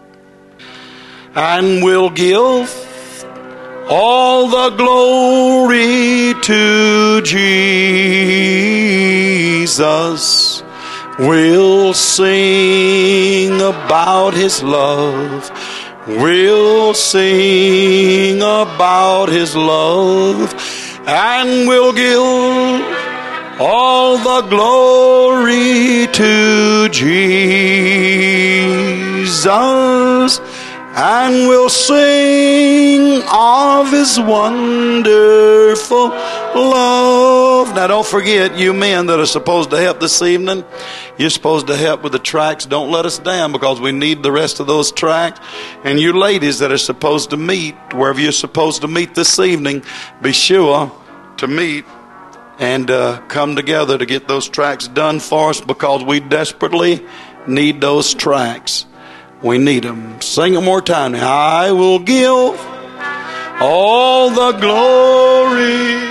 And we'll give all the glory to Jesus. We'll sing about his love. We'll sing about his love. And we'll give all the glory to Jesus, and we'll sing of his wonderful love. Now don't forget, you men that are supposed to help this evening, you're supposed to help with the tracts. Don't let us down, because we need the rest of those tracts. And you ladies that are supposed to meet, wherever you're supposed to meet this evening, be sure to meet and uh, come together to get those tracts done for us, because we desperately need those tracts. We need them. Sing it more time. I will give all the glory